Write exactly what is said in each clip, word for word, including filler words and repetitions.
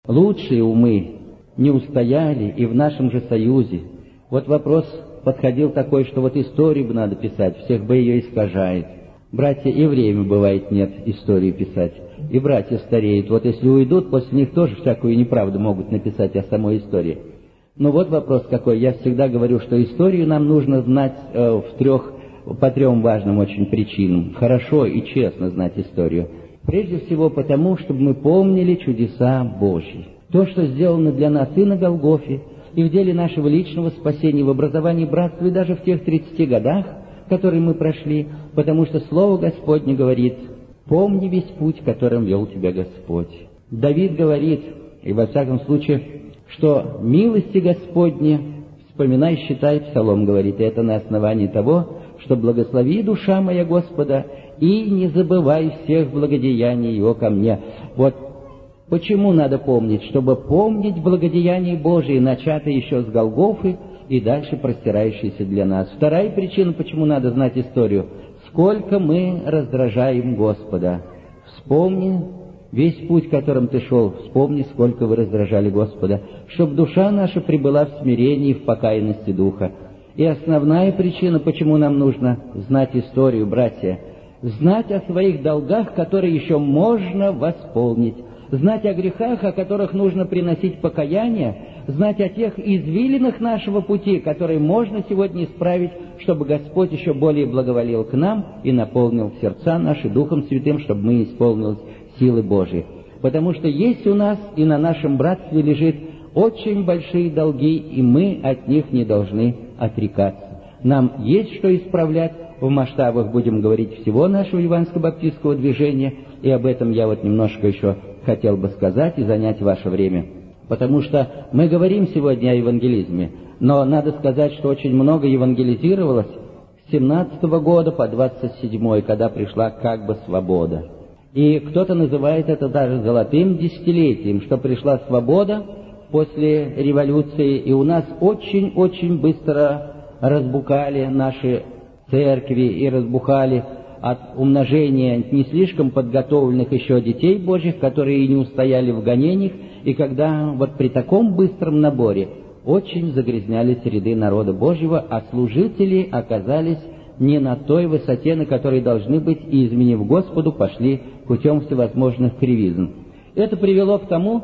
Лучшие умы не устояли и в нашем же союзе. Вот вопрос подходил такой, что вот историю бы надо писать, всех бы ее искажает. Братья, и время бывает нет истории писать, и братья стареют. Вот если уйдут, после них тоже всякую неправду могут написать о самой истории. Но вот вопрос какой. Я всегда говорю, что историю нам нужно знать э, в трех, по трем важным очень причинам. Хорошо и честно знать историю. Прежде всего потому, чтобы мы помнили чудеса Божьи. То, что сделано для нас и на Голгофе, и в деле нашего личного спасения, в образовании братства, и даже в тех тридцати годах, которые мы прошли, потому что Слово Господне говорит: «Помни весь путь, которым вел тебя Господь». Давид говорит, и во всяком случае, что милости Господни вспоминай, считай, Псалом говорит, и это на основании того, что благослови душа моя Господа, и не забывай всех благодеяний Его ко мне. Вот почему надо помнить? Чтобы помнить благодеяния Божии, начатые еще с Голгофы и дальше простирающиеся для нас. Вторая причина, почему надо знать историю: сколько мы раздражаем Господа. Вспомни весь путь, которым ты шел, вспомни, сколько вы раздражали Господа, чтобы душа наша пребыла в смирении и в покаянности духа. И основная причина, почему нам нужно знать историю, братья: знать о своих долгах, которые еще можно восполнить, знать о грехах, о которых нужно приносить покаяние, знать о тех извилинах нашего пути, которые можно сегодня исправить, чтобы Господь еще более благоволил к нам и наполнил сердца наши Духом Святым, чтобы мы исполнились силы Божьей. Потому что есть у нас и на нашем братстве лежит очень большие долги, и мы от них не должны отрекаться. Нам есть что исправлять в масштабах, будем говорить, всего нашего евангельско-баптистского движения, и об этом я вот немножко еще хотел бы сказать и занять ваше время. Потому что мы говорим сегодня о евангелизме, но надо сказать, что очень много евангелизировалось с семнадцатого года по двадцать седьмой, когда пришла как бы свобода. И кто-то называет это даже золотым десятилетием, что пришла свобода после революции, и у нас очень-очень быстро разбухали наши церкви и разбухали от умножения не слишком подготовленных еще детей Божьих, которые и не устояли в гонениях, и когда вот при таком быстром наборе очень загрязнялись ряды народа Божьего, а служители оказались не на той высоте, на которой должны быть, и, изменив Господу, пошли путем всевозможных кривизн. Это привело к тому,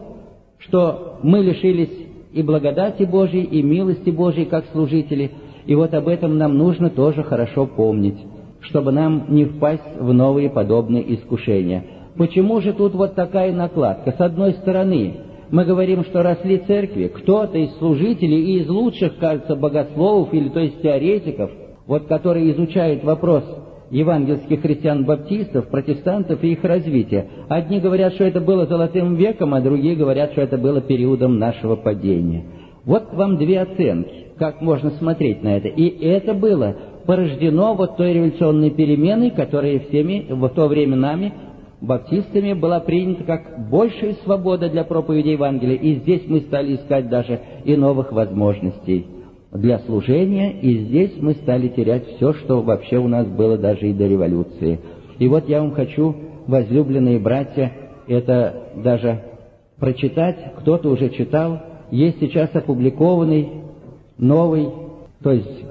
что мы лишились и благодати Божьей, и милости Божьей, как служители, и вот об этом нам нужно тоже хорошо помнить, чтобы нам не впасть в новые подобные искушения. Почему же тут вот такая накладка? С одной стороны, мы говорим, что росли церкви, кто-то из служителей и из лучших, кажется, богословов, или то есть теоретиков, вот которые изучают вопрос евангельских христиан-баптистов, протестантов и их развития. Одни говорят, что это было золотым веком, а другие говорят, что это было периодом нашего падения. Вот вам две оценки, как можно смотреть на это. И это было порождено вот той революционной переменой, которая всеми в то время нами, баптистами, была принята как большая свобода для проповеди Евангелия. И здесь мы стали искать даже и новых возможностей для служения, и здесь мы стали терять все, что вообще у нас было даже и до революции. И вот я вам хочу, возлюбленные братья, это даже прочитать, кто-то уже читал, есть сейчас опубликованный новый, то есть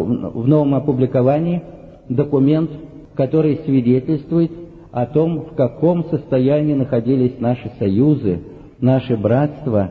в новом опубликовании документ, который свидетельствует о том, в каком состоянии находились наши союзы, наши братства,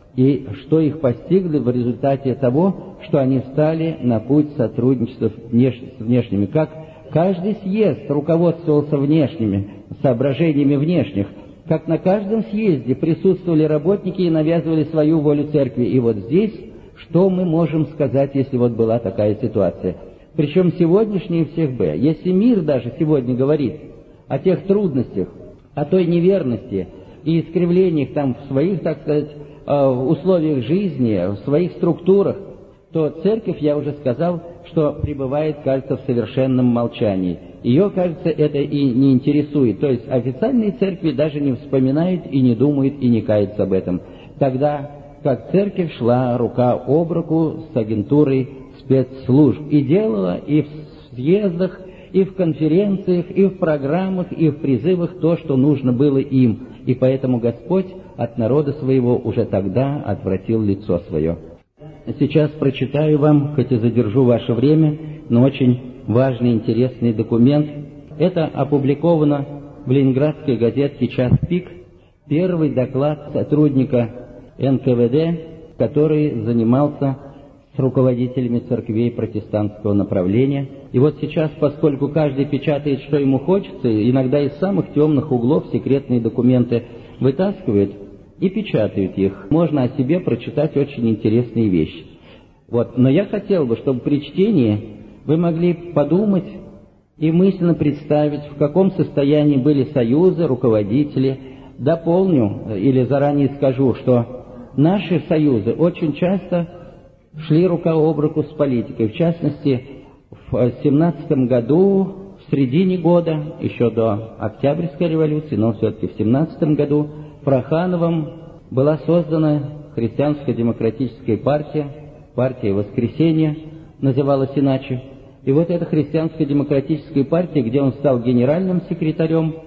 и что их постигли в результате того, что они встали на путь сотрудничества с внешними. Как каждый съезд руководствовался внешними соображениями внешних, как на каждом съезде присутствовали работники и навязывали свою волю церкви. И вот здесь, что мы можем сказать, если вот была такая ситуация? Причем сегодняшние всех бы, если мир даже сегодня говорит о тех трудностях, о той неверности и искривлениях там в своих, так сказать, в условиях жизни, в своих структурах, то церковь, я уже сказал, что пребывает, кажется, в совершенном молчании. Ее, кажется, это и не интересует. То есть официальные церкви даже не вспоминают и не думают и не каются об этом. Тогда как церковь шла рука об руку с агентурой спецслужб и делала и в съездах, и в конференциях, и в программах, и в призывах то, что нужно было им. И поэтому Господь от народа своего уже тогда отвратил лицо свое. Сейчас прочитаю вам, хоть и задержу ваше время, но очень важный, интересный документ. Это опубликовано в ленинградской газетке «Час пик», первый доклад сотрудника эн ка вэ дэ, который занимался с руководителями церквей протестантского направления. И вот сейчас, поскольку каждый печатает, что ему хочется, иногда из самых темных углов секретные документы вытаскивают и печатают их, можно о себе прочитать очень интересные вещи. Вот. Но я хотел бы, чтобы при чтении вы могли подумать и мысленно представить, в каком состоянии были союзы, руководители. Дополню или заранее скажу, что наши союзы очень часто шли рука об руку с политикой. В частности, в семнадцатом году, в середине года, еще до Октябрьской революции, но все-таки в семнадцатом году, Прохановым была создана Христианско-демократическая партия, партия Воскресения называлась иначе. И вот эта Христианско-демократическая партия, где он стал генеральным секретарем,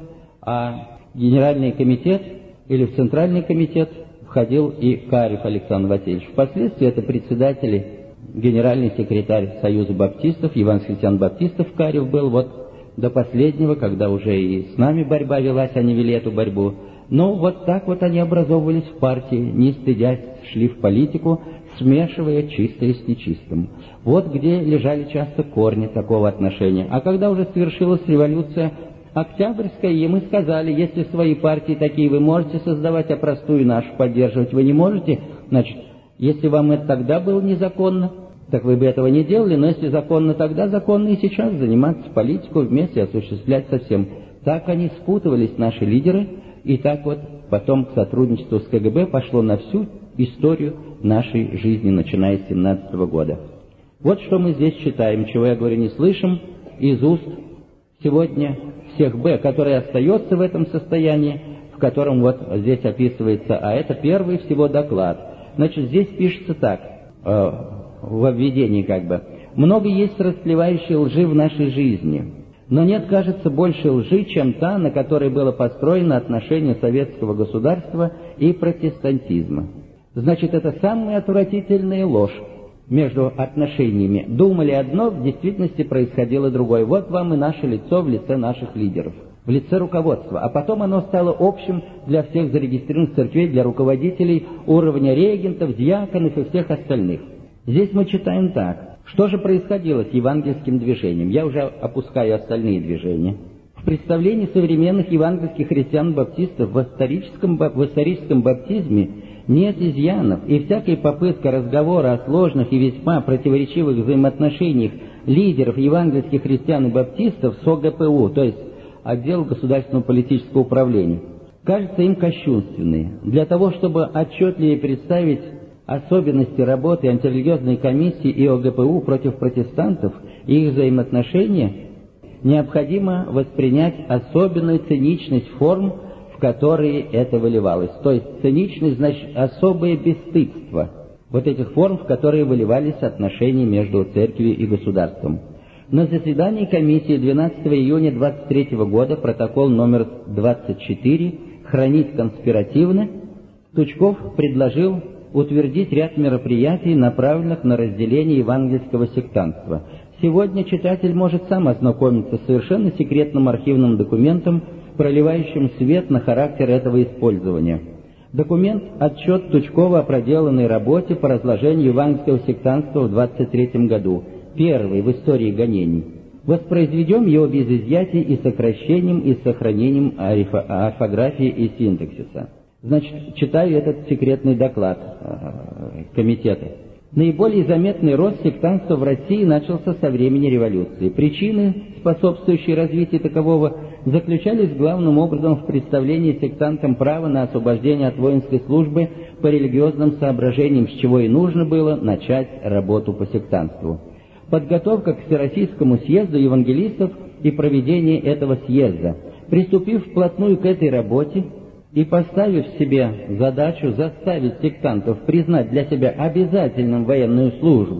а Генеральный комитет или в Центральный комитет входил и Карев Александр Васильевич. Впоследствии это председатель, генеральный секретарь Союза баптистов, евангелистян-баптистов Карев был, вот до последнего, когда уже и с нами борьба велась, они вели эту борьбу. Но вот так вот они образовывались в партии, не стыдясь, шли в политику, смешивая чистое с нечистым. Вот где лежали часто корни такого отношения. А когда уже совершилась революция Октябрьская, и мы сказали, если свои партии такие вы можете создавать, а простую нашу поддерживать вы не можете, значит, если вам это тогда было незаконно, так вы бы этого не делали, но если законно тогда, законно и сейчас заниматься политикой вместе, осуществлять совсем. Так они спутывались, наши лидеры, и так вот потом к сотрудничеству с ка гэ бэ пошло на всю историю нашей жизни, начиная с семнадцатого года. Вот что мы здесь читаем, чего, я говорю, не слышим из уст сегодня всех Б, который остается в этом состоянии, в котором вот здесь описывается, а это первый всего доклад. Значит, здесь пишется так, э, во введении как бы. Много есть растлевающей лжи в нашей жизни, но нет, кажется, больше лжи, чем та, на которой было построено отношение советского государства и протестантизма. Значит, это самая отвратительная ложь между отношениями. Думали одно, в действительности происходило другое. Вот вам и наше лицо в лице наших лидеров, в лице руководства. А потом оно стало общим для всех зарегистрированных церквей, для руководителей уровня регентов, диаконов и всех остальных. Здесь мы читаем так. Что же происходило с евангельским движением? Я уже опускаю остальные движения. В представлении современных евангельских христиан-баптистов в историческом, в историческом баптизме нет изъянов, и всякая попытка разговора о сложных и весьма противоречивых взаимоотношениях лидеров евангельских христиан и баптистов с о гэ пэ у, то есть отдел государственного политического управления, кажется им кощунственной. Для того, чтобы отчетливее представить особенности работы антирелигиозной комиссии и о гэ пэ у против протестантов и их взаимоотношения, необходимо воспринять особенную циничность форм, в которые это выливалось. То есть циничность, значит, особое бесстыдство вот этих форм, в которые выливались отношения между церковью и государством. На заседании комиссии двенадцатого июня двадцать третьего года, протокол номер двадцать четыре, хранить конспиративно, Тучков предложил утвердить ряд мероприятий, направленных на разделение евангельского сектантства. Сегодня читатель может сам ознакомиться с совершенно секретным архивным документом, проливающим свет на характер этого использования. Документ – отчет Тучкова о проделанной работе по разложению евангельского сектантства в двадцать третьем году, первый в истории гонений. Воспроизведем его без изъятий и сокращением и сохранением орфографии и синтаксиса. Значит, читаю этот секретный доклад э, комитета. Наиболее заметный рост сектантства в России начался со времени революции. Причины, способствующие развитию такового, заключались главным образом в представлении сектантам права на освобождение от воинской службы по религиозным соображениям, с чего и нужно было начать работу по сектантству. Подготовка к Всероссийскому съезду евангелистов и проведение этого съезда. Приступив вплотную к этой работе и поставив себе задачу заставить сектантов признать для себя обязательным военную службу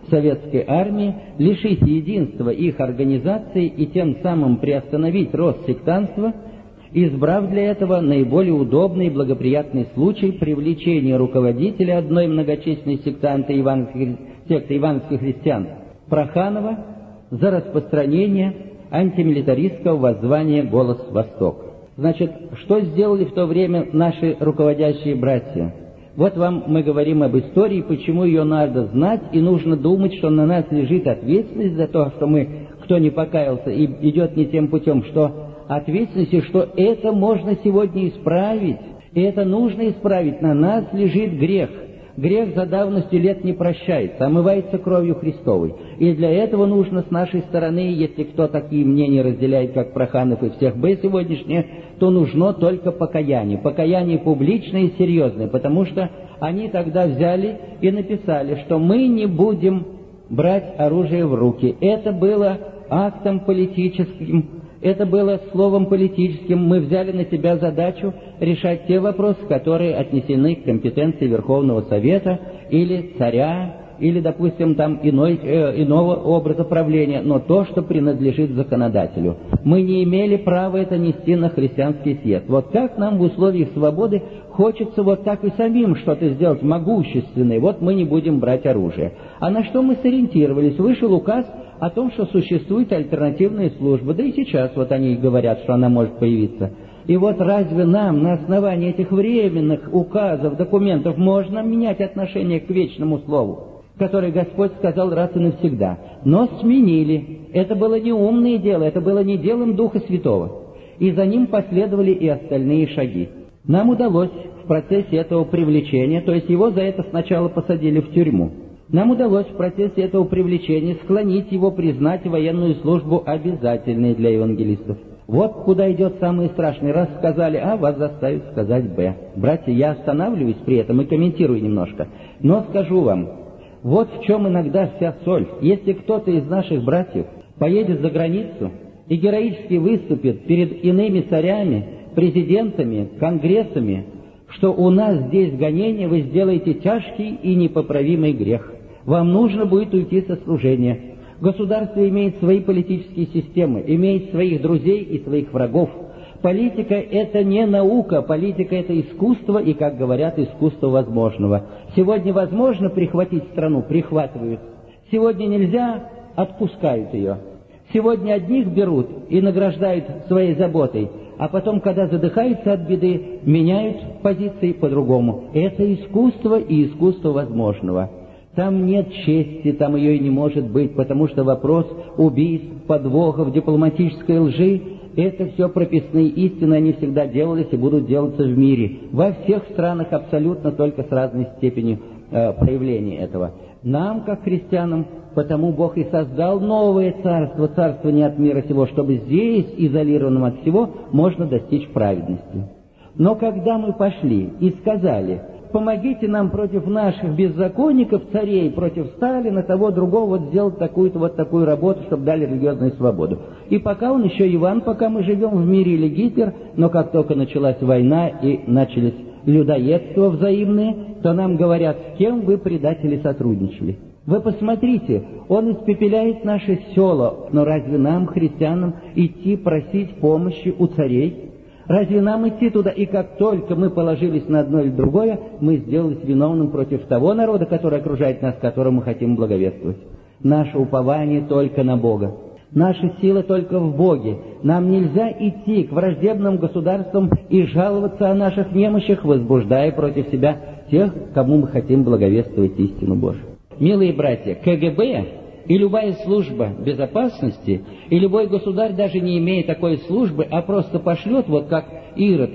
советской армии, лишить единства их организации и тем самым приостановить рост сектантства, избрав для этого наиболее удобный и благоприятный случай привлечения руководителя одной многочисленной сектанты Ивановских, секты ивановских христиан Проханова за распространение антимилитаристского воззвания «Голос Восток». Значит, что сделали в то время наши руководящие братья? Вот вам мы говорим об истории, почему ее надо знать, и нужно думать, что на нас лежит ответственность за то, что мы, кто не покаялся и идет не тем путем, что ответственность, и что это можно сегодня исправить, и это нужно исправить. На нас лежит грех. Грех за давностью лет не прощается, омывается кровью Христовой. И для этого нужно с нашей стороны, если кто такие мнения разделяет, как Проханов и всех Б сегодняшние, то нужно только покаяние. Покаяние публичное и серьезное, потому что они тогда взяли и написали, что мы не будем брать оружие в руки. Это было актом политическим, это было словом политическим. Мы взяли на себя задачу решать те вопросы, которые отнесены к компетенции Верховного Совета или царя, или, допустим, там иной, э, иного образа правления, но то, что принадлежит законодателю. Мы не имели права это нести на христианский съезд. Вот как нам в условиях свободы хочется вот так и самим что-то сделать могущественное, вот мы не будем брать оружие. А на что мы сориентировались? Вышел указ о том, что существует альтернативная служба, да и сейчас вот они говорят, что она может появиться. И вот разве нам на основании этих временных указов, документов можно менять отношение к вечному слову, которое Господь сказал раз и навсегда? Но сменили. Это было не умное дело, это было не делом Духа Святого. И за ним последовали и остальные шаги. Нам удалось в процессе этого привлечения, то есть его за это сначала посадили в тюрьму, нам удалось в процессе этого привлечения склонить его признать военную службу обязательной для евангелистов. Вот куда идет самое страшное. Раз сказали А, вас заставят сказать Б. Братья, я останавливаюсь при этом и комментирую немножко. Но скажу вам, вот в чем иногда вся соль. Если кто-то из наших братьев поедет за границу и героически выступит перед иными царями, президентами, конгрессами, что у нас здесь гонение, вы сделаете тяжкий и непоправимый грех. Вам нужно будет уйти со служения. Государство имеет свои политические системы, имеет своих друзей и своих врагов. Политика — это не наука, политика — это искусство, и, как говорят, искусство возможного. Сегодня возможно прихватить страну, прихватывают. Сегодня нельзя, отпускают ее. Сегодня одних берут и награждают своей заботой, а потом, когда задыхаются от беды, меняют позиции по-другому. Это искусство и искусство возможного. Там нет чести, там ее и не может быть, потому что вопрос убийств, подвохов, дипломатической лжи — это все прописные истины, они всегда делались и будут делаться в мире. Во всех странах абсолютно, только с разной степенью э, проявления этого. Нам, как христианам, потому Бог и создал новое царство, царство не от мира сего, чтобы здесь, изолированным от всего, можно достичь праведности. Но когда мы пошли и сказали: помогите нам против наших беззаконников, царей, против Сталина, того, другого, вот сделать такую-то вот такую работу, чтобы дали религиозную свободу. И пока он еще Иван, пока мы живем в мире, или Гитлер, но как только началась война и начались людоедства взаимные, то нам говорят: с кем вы, предатели, сотрудничали? Вы посмотрите, он испепеляет наши села, но разве нам, христианам, идти просить помощи у царей? Разве нам идти туда? И как только мы положились на одно или другое, мы сделались виновным против того народа, который окружает нас, которому мы хотим благовествовать. Наше упование только на Бога. Наша сила только в Боге. Нам нельзя идти к враждебным государствам и жаловаться о наших немощах, возбуждая против себя тех, кому мы хотим благовествовать истину Божию. Милые братья, КГБ и любая служба безопасности, и любой государь, даже не имея такой службы, а просто пошлет, вот как Ирод,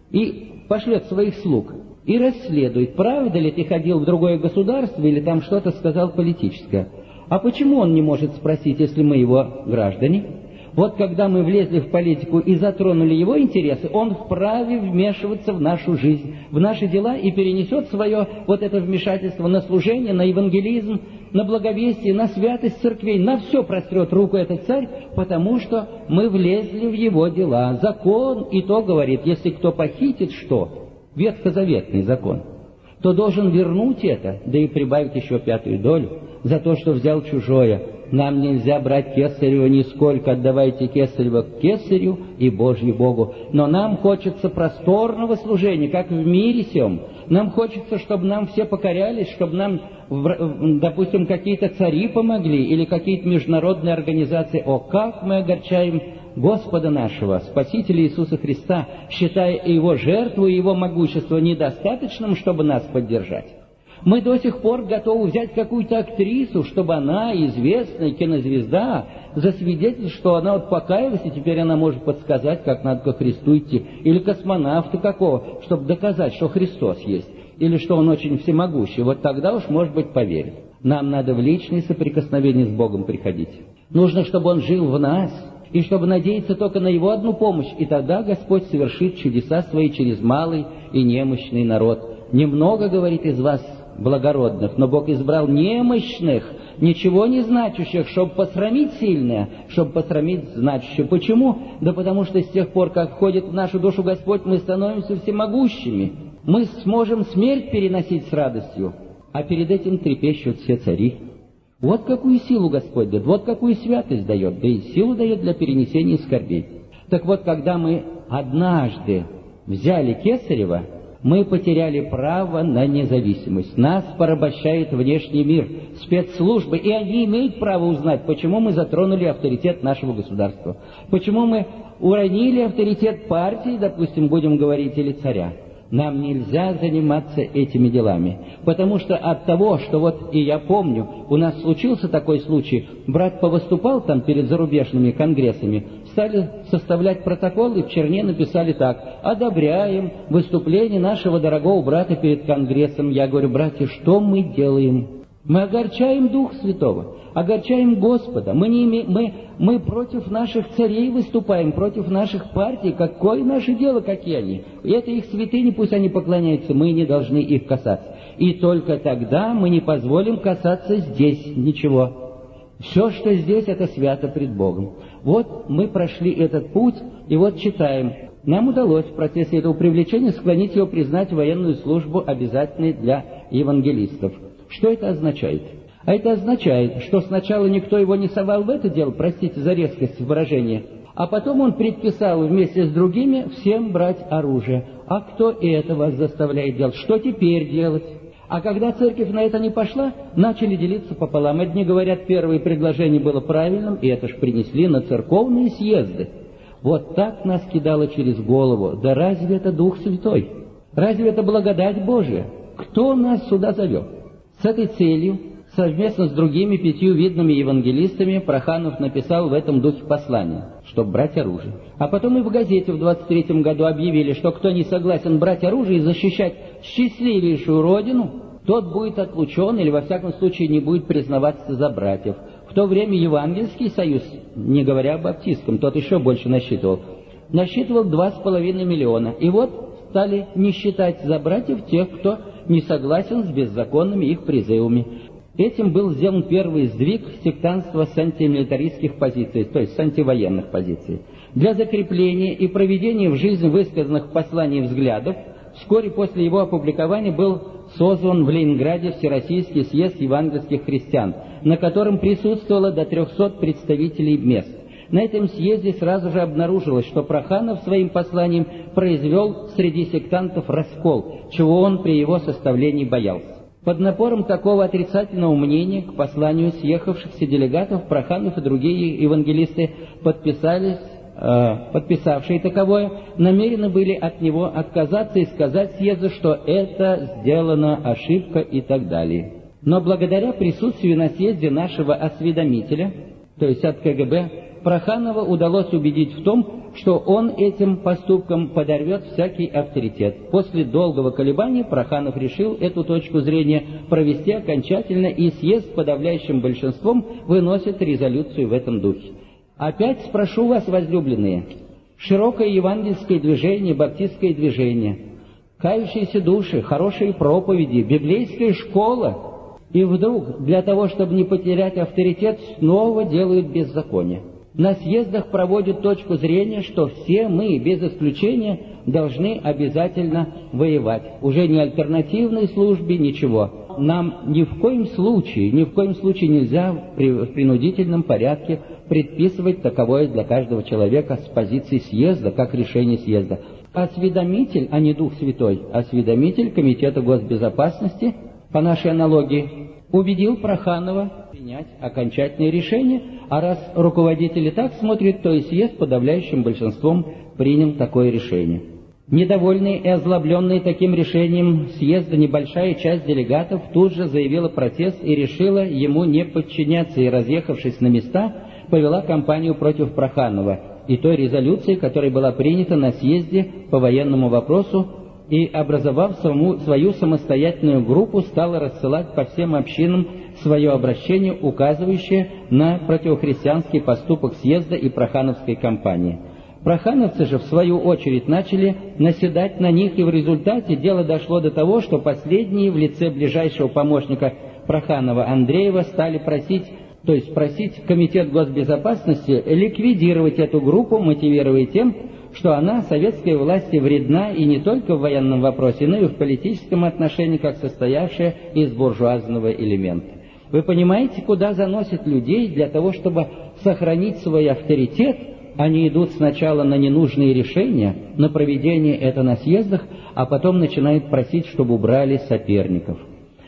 и пошлет своих слуг, и расследует, правда ли ты ходил в другое государство, или там что-то сказал политическое. А почему он не может спросить, если мы его граждане? Вот когда мы влезли в политику и затронули его интересы, он вправе вмешиваться в нашу жизнь, в наши дела, и перенесет свое вот это вмешательство на служение, на евангелизм, на благовестие, на святость церквей, на все прострет руку этот царь, потому что мы влезли в его дела. Закон и то говорит: если кто похитит что? Ветхозаветный закон. то должен вернуть это, да и прибавить еще пятую долю за то, что взял чужое. Нам нельзя брать кесарево нисколько, отдавайте кесарево к кесарю и Божье Богу. Но нам хочется просторного служения, как в мире сем. Нам хочется, чтобы нам все покорялись, чтобы нам, допустим, какие-то цари помогли или какие-то международные организации. О, как мы огорчаем Господа нашего, Спасителя Иисуса Христа, считая Его жертву и Его могущество недостаточным, чтобы нас поддержать. Мы до сих пор готовы взять какую-то актрису, чтобы она, известная кинозвезда, засвидетельствовала, что она вот покаялась, и теперь она может подсказать, как надо ко Христу идти. Или космонавта какого, чтобы доказать, что Христос есть, или что Он очень всемогущий. Вот тогда уж, может быть, поверит. Нам надо в личное соприкосновение с Богом приходить. Нужно, чтобы Он жил в нас, и чтобы надеяться только на Его одну помощь, и тогда Господь совершит чудеса Свои через малый и немощный народ. Немного, говорит, из вас благородных, но Бог избрал немощных, ничего не значащих, чтобы посрамить сильное, чтобы посрамить значащее. Почему? Да потому что с тех пор, как входит в нашу душу Господь, мы становимся всемогущими. Мы сможем смерть переносить с радостью, а перед этим трепещут все цари. Вот какую силу Господь дает, вот какую святость дает, да и силу дает для перенесения скорбей. Так вот, когда мы однажды взяли кесарево, мы потеряли право на независимость. Нас порабощает внешний мир, спецслужбы, и они имеют право узнать, почему мы затронули авторитет нашего государства, почему мы уронили авторитет партии, допустим, будем говорить, или царя. Нам нельзя заниматься этими делами, потому что от того, что вот, и я помню, у нас случился такой случай, брат повыступал там перед зарубежными конгрессами, стали составлять протокол, и в черне написали так: «Одобряем выступление нашего дорогого брата перед конгрессом». Я говорю: братья, что мы делаем? Мы огорчаем Дух Святого, огорчаем Господа. Мы, не име... мы, мы против наших царей выступаем, против наших партий. Какое наше дело, какие они? И это их святыни, пусть они поклоняются, мы не должны их касаться. И только тогда мы не позволим касаться здесь ничего. Все, что здесь, это свято пред Богом. Вот мы прошли этот путь, и вот читаем. Нам удалось в процессе этого привлечения склонить его признать военную службу обязательной для евангелистов. Что это означает? А это означает, что сначала никто его не совал в это дело, простите за резкость выражения, а потом он предписал вместе с другими всем брать оружие. А кто это вас заставляет делать? Что теперь делать? А когда церковь на это не пошла, начали делиться пополам. Одни говорят, первое предложение было правильным, и это ж принесли на церковные съезды. Вот так нас кидало через голову. Да разве это Дух Святой? Разве это благодать Божия? Кто нас сюда зовет? С этой целью, совместно с другими пятью видными евангелистами, Проханов написал в этом духе послание, чтобы брать оружие. А потом и в газете в двадцать третьем году объявили, что кто не согласен брать оружие и защищать счастливейшую родину, тот будет отлучен или, во всяком случае, не будет признаваться за братьев. В то время Евангельский союз, не говоря о баптистском, тот еще больше насчитывал, насчитывал два с половиной миллиона. И вот стали не считать за братьев тех, кто не согласен с беззаконными их призывами. Этим был сделан первый сдвиг сектантства с антимилитаристских позиций, то есть с антивоенных позиций. Для закрепления и проведения в жизнь высказанных в послании взглядов, вскоре после его опубликования был созван в Ленинграде Всероссийский съезд евангельских христиан, на котором присутствовало до трехсот представителей мест. На этом съезде сразу же обнаружилось, что Проханов своим посланием произвел среди сектантов раскол, чего он при его составлении боялся. Под напором такого отрицательного мнения к посланию съехавшихся делегатов Проханов и другие евангелисты подписались, э, подписавшие таковое, намерены были от него отказаться и сказать съезду, что это сделана ошибка и так далее. Но благодаря присутствию на съезде нашего осведомителя, то есть от ка гэ бэ, Проханова удалось убедить в том, что он этим поступком подорвет всякий авторитет. После долгого колебания Проханов решил эту точку зрения провести окончательно, и съезд с подавляющим большинством выносит резолюцию в этом духе. Опять спрошу вас, возлюбленные, широкое евангельское движение, баптистское движение, кающиеся души, хорошие проповеди, библейская школа, и вдруг, для того, чтобы не потерять авторитет, снова делают беззаконие. На съездах проводят точку зрения, что все мы, без исключения, должны обязательно воевать. Уже ни альтернативной службе, ничего. Нам ни в коем случае, ни в коем случае нельзя в принудительном порядке предписывать таковое для каждого человека с позиции съезда, как решение съезда. Осведомитель, а не Дух Святой, осведомитель Комитета госбезопасности, по нашей аналогии, убедил Проханова принять окончательное решение, а раз руководители так смотрят, то и съезд подавляющим большинством принял такое решение. Недовольный и озлобленный таким решением съезда небольшая часть делегатов тут же заявила протест и решила ему не подчиняться, и, разъехавшись на места, повела кампанию против Проханова и той резолюции, которая была принята на съезде по военному вопросу, и, образовав саму, свою самостоятельную группу, стала рассылать по всем общинам свое обращение, указывающее на противохристианский поступок съезда и прохановской кампании. Прохановцы же, в свою очередь, начали наседать на них, и в результате дело дошло до того, что последние в лице ближайшего помощника Проханова Андреева стали просить, то есть просить Комитет госбезопасности ликвидировать эту группу, мотивируя тем, что она советской власти вредна и не только в военном вопросе, но и в политическом отношении, как состоявшая из буржуазного элемента. Вы понимаете, куда заносят людей для того, чтобы сохранить свой авторитет? Они идут сначала на ненужные решения, на проведение это на съездах, а потом начинают просить, чтобы убрали соперников.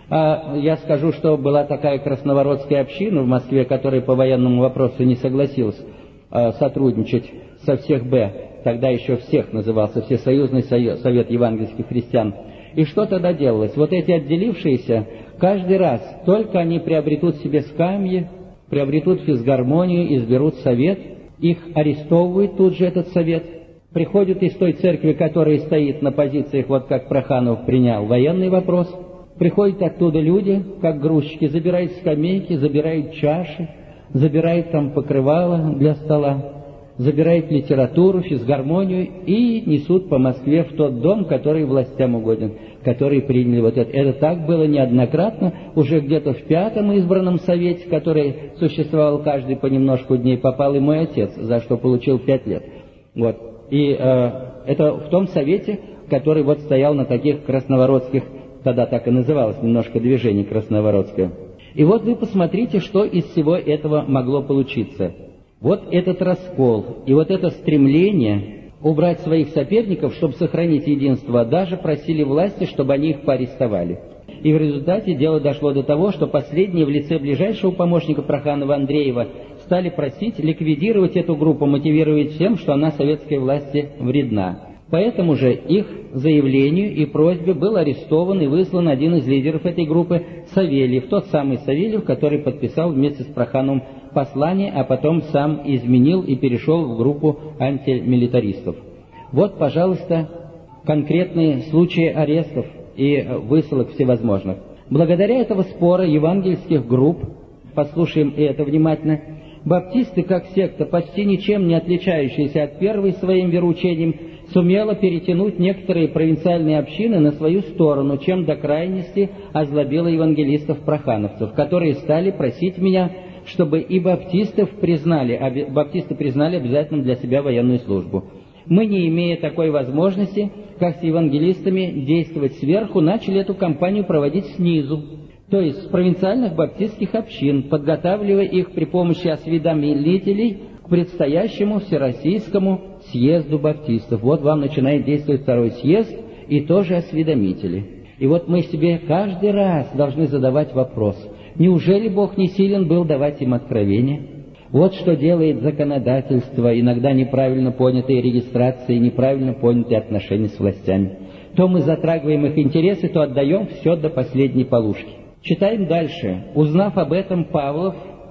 А я скажу, что была такая красновородская община в Москве, которая по военному вопросу не согласилась а, сотрудничать со всех Б, тогда еще всех назывался, Всесоюзный совет евангельских христиан. И что тогда делалось? Вот эти отделившиеся, каждый раз только они приобретут себе скамьи, приобретут физгармонию, изберут совет, их арестовывают тут же этот совет, приходят из той церкви, которая стоит на позициях, вот как Проханов принял военный вопрос, приходят оттуда люди, как грузчики, забирают скамейки, забирают чаши, забирают там покрывало для стола, забирают литературу, физгармонию и несут по Москве в тот дом, который властям угоден, который приняли вот это. Это так было неоднократно, уже где-то в пятом избранном совете, который существовал каждый понемножку дней, попал и мой отец, за что получил пять лет. Вот. И э, это в том совете, который вот стоял на таких красновородских, тогда так и называлось немножко движение красновородское. И вот вы посмотрите, что из всего этого могло получиться. Вот этот раскол и вот это стремление убрать своих соперников, чтобы сохранить единство, даже просили власти, чтобы они их поарестовали. И в результате дело дошло до того, что последние в лице ближайшего помощника Проханова Андреева стали просить ликвидировать эту группу, мотивируя тем, что она советской власти вредна. Поэтому же их заявлению и просьбе был арестован и выслан один из лидеров этой группы, Савельев, тот самый Савельев, который подписал вместе с Прохановым послание, а потом сам изменил и перешел в группу антимилитаристов. Вот, пожалуйста, конкретные случаи арестов и высылок всевозможных. Благодаря этого спора евангельских групп, послушаем и это внимательно, баптисты, как секта, почти ничем не отличающиеся от первой своим вероучением, сумела перетянуть некоторые провинциальные общины на свою сторону, чем до крайности озлобила евангелистов-прохановцев, которые стали просить меня, чтобы и баптистов признали, баптисты признали обязательным для себя военную службу. Мы, не имея такой возможности, как с евангелистами, действовать сверху, начали эту кампанию проводить снизу, то есть с провинциальных баптистских общин, подготавливая их при помощи осведомителей к предстоящему всероссийскому съезду баптистов. Вот вам начинает действовать второй съезд и тоже осведомители. И вот мы себе каждый раз должны задавать вопрос: неужели Бог не силен был давать им откровение? Вот что делает законодательство, иногда неправильно понятые регистрации, неправильно понятые отношения с властями. То мы затрагиваем их интересы, то отдаем все до последней полушки. Читаем дальше. Узнав об этом, Павлов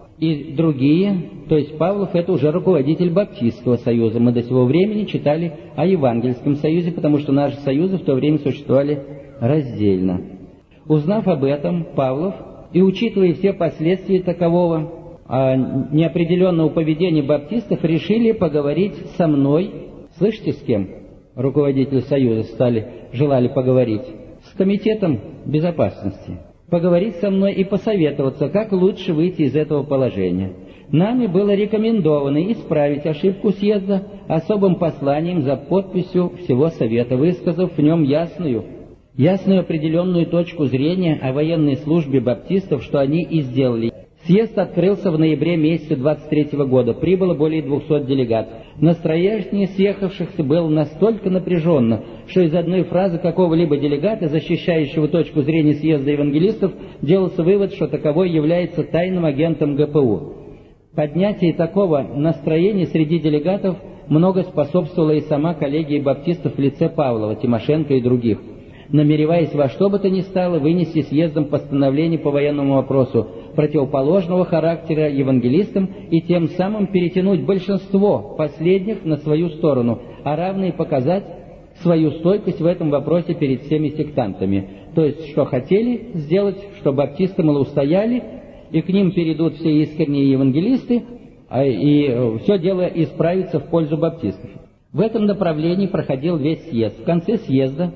и другие, то есть Павлов — это уже руководитель Баптистского союза. Мы до сего времени читали о Евангельском союзе, потому что наши союзы в то время существовали раздельно. Узнав об этом, Павлов, и учитывая все последствия такового а, неопределенного поведения баптистов, решили поговорить со мной. Слышите, с кем руководители союза стали, желали поговорить? С Комитетом безопасности. Поговорить со мной и посоветоваться, как лучше выйти из этого положения. Нами было рекомендовано исправить ошибку съезда особым посланием за подписью всего Совета, высказав в нем ясную, ясную определенную точку зрения о военной службе баптистов, что они и сделали. Съезд открылся в ноябре месяце двадцать третьего года, прибыло более двухсот делегатов. Настроение съехавшихся было настолько напряженно, что из одной фразы какого-либо делегата, защищающего точку зрения съезда евангелистов, делался вывод, что таковой является тайным агентом ГПУ. Поднятию такого настроения среди делегатов много способствовала и сама коллегия баптистов в лице Павлова, Тимошенко и других, намереваясь во что бы то ни стало вынести съездом постановление по военному вопросу противоположного характера евангелистам и тем самым перетянуть большинство последних на свою сторону, а равно и показать свою стойкость в этом вопросе перед всеми сектантами. То есть, что хотели сделать, что баптисты, мол, устояли, и к ним перейдут все искренние евангелисты, и все дело исправится в пользу баптистов. В этом направлении проходил весь съезд. В конце съезда,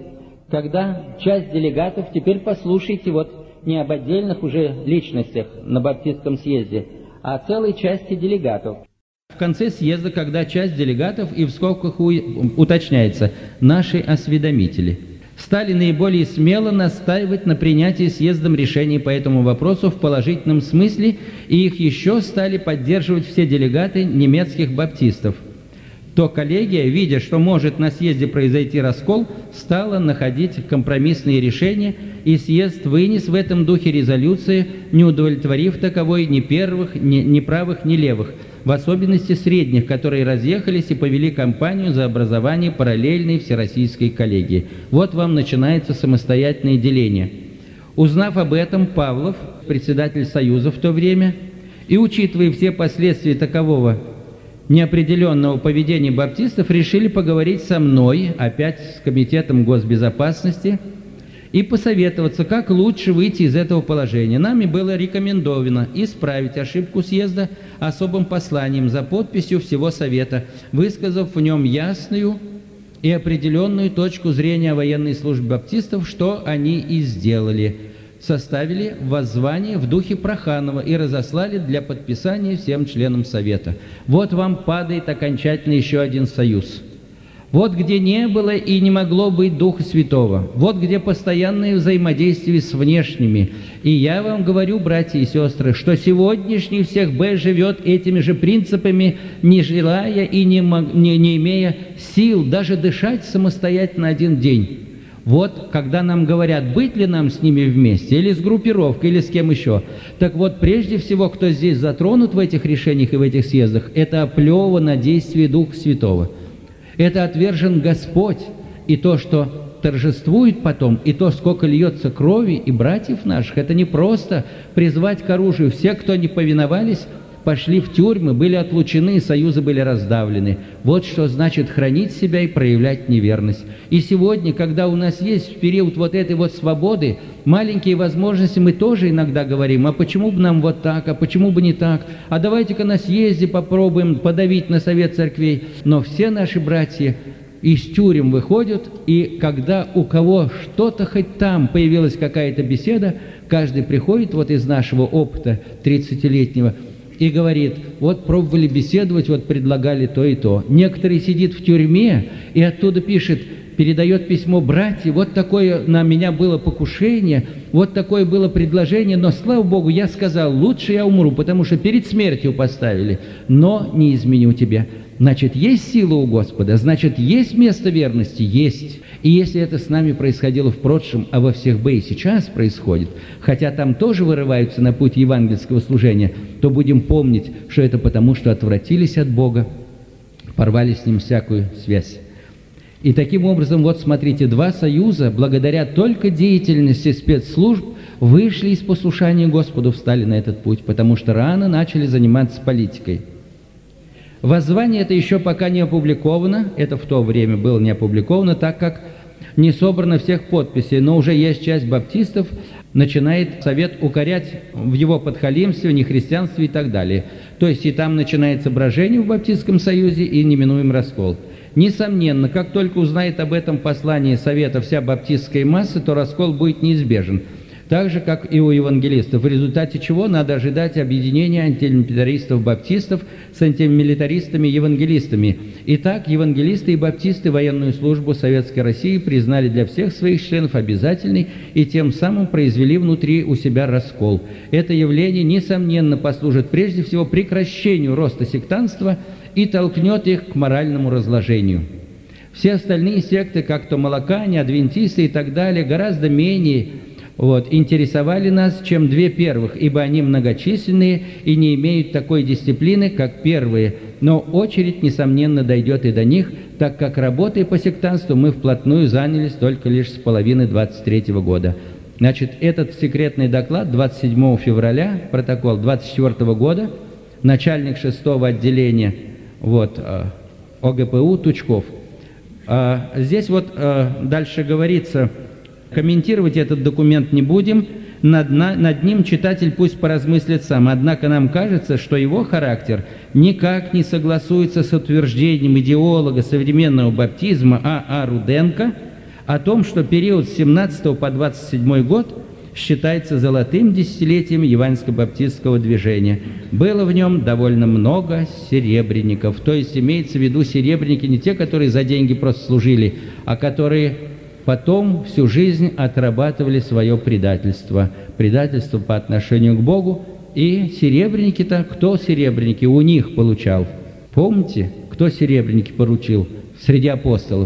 когда часть делегатов, теперь послушайте, вот не об отдельных уже личностях на баптистском съезде, а о целой части делегатов. В конце съезда, когда часть делегатов, и в скобках уточняется, наши осведомители, стали наиболее смело настаивать на принятии съездом решений по этому вопросу в положительном смысле, и их еще стали поддерживать все делегаты немецких баптистов, то коллегия, видя, что может на съезде произойти раскол, стала находить компромиссные решения, и съезд вынес в этом духе резолюции, не удовлетворив таковой ни первых, ни, ни правых, ни левых, в особенности средних, которые разъехались и повели кампанию за образование параллельной всероссийской коллегии. Вот вам начинается самостоятельное деление. Узнав об этом, Павлов, председатель Союза в то время, и учитывая все последствия такового неопределенного поведения баптистов, решили поговорить со мной, опять с Комитетом госбезопасности, и посоветоваться, как лучше выйти из этого положения. Нами было рекомендовано исправить ошибку съезда особым посланием за подписью всего Совета, высказав в нем ясную и определенную точку зрения о военной службе баптистов, что они и сделали. Составили воззвание в духе Проханова и разослали для подписания всем членам Совета. Вот вам падает окончательно еще один союз. Вот где не было и не могло быть Духа Святого. Вот где постоянное взаимодействие с внешними. И я вам говорю, братья и сестры, что сегодняшний всех Б живет этими же принципами, не желая и не, не, не имея сил даже дышать самостоятельно один день. Вот, когда нам говорят, быть ли нам с ними вместе, или с группировкой, или с кем еще, так вот, прежде всего, кто здесь затронут в этих решениях и в этих съездах, это оплева на действие Духа Святого. Это отвержен Господь, и то, что торжествует потом, и то, сколько льется крови и братьев наших, это не просто призвать к оружию. Все, кто не повиновались, пошли в тюрьмы, были отлучены, и союзы были раздавлены. Вот что значит хранить себя и проявлять неверность. И сегодня, когда у нас есть в период вот этой вот свободы, маленькие возможности, мы тоже иногда говорим, а почему бы нам вот так, а почему бы не так, а давайте-ка на съезде попробуем подавить на совет церквей. Но все наши братья из тюрем выходят, и когда у кого что-то хоть там появилась какая-то беседа, каждый приходит вот из нашего опыта тридцатилетнего, и говорит, вот пробовали беседовать, вот предлагали то и то. Некоторый сидит в тюрьме и оттуда пишет, передает письмо: братья, вот такое на меня было покушение, вот такое было предложение, но, слава Богу, я сказал, лучше я умру, потому что перед смертью поставили, но не изменю тебя. Значит, есть сила у Господа, значит, есть место верности, есть. И если это с нами происходило в прошлом, а во всех Б и сейчас происходит, хотя там тоже вырываются на путь евангельского служения, то будем помнить, что это потому, что отвратились от Бога, порвали с Ним всякую связь. И таким образом, вот смотрите, два союза, благодаря только деятельности спецслужб, вышли из послушания Господу, встали на этот путь, потому что рано начали заниматься политикой. Воззвание это еще пока не опубликовано, это в то время было не опубликовано, так как не собрано всех подписей, но уже есть часть баптистов, начинает совет укорять в его подхалимстве, нехристианстве и так далее. То есть и там начинается брожение в Баптистском союзе и неминуем раскол. Несомненно, как только узнает об этом послании совета вся баптистская масса, то раскол будет неизбежен. так же, как и у евангелистов, в результате чего надо ожидать объединения антимилитаристов-баптистов с антимилитаристами-евангелистами. Итак, евангелисты и баптисты военную службу Советской России признали для всех своих членов обязательной и тем самым произвели внутри у себя раскол. Это явление, несомненно, послужит прежде всего прекращению роста сектантства и толкнет их к моральному разложению. Все остальные секты, как то молокане, адвентисты и так далее, гораздо менее вот, интересовали нас, чем две первых, ибо они многочисленные и не имеют такой дисциплины, как первые, но очередь, несомненно, дойдет и до них, так как работой по сектантству мы вплотную занялись только лишь с половины двадцать третьего года. Значит, этот секретный доклад двадцать седьмого февраля, протокол двадцать четвёртого года, начальник шестого отделения вот, ОГПУ Тучков. Здесь вот дальше говорится, комментировать этот документ не будем, над, над ним читатель пусть поразмыслит сам, однако нам кажется, что его характер никак не согласуется с утверждением идеолога современного баптизма А А Руденко о том, что период с семнадцатого по двадцать седьмой год считается золотым десятилетием евангельско-баптистского движения. Было в нем довольно много серебряников, то есть имеется в виду серебряники не те, которые за деньги просто служили, а которые потом всю жизнь отрабатывали свое предательство, предательство по отношению к Богу. И серебряники-то, кто серебряники у них получал? Помните, кто серебряники поручил среди апостолов?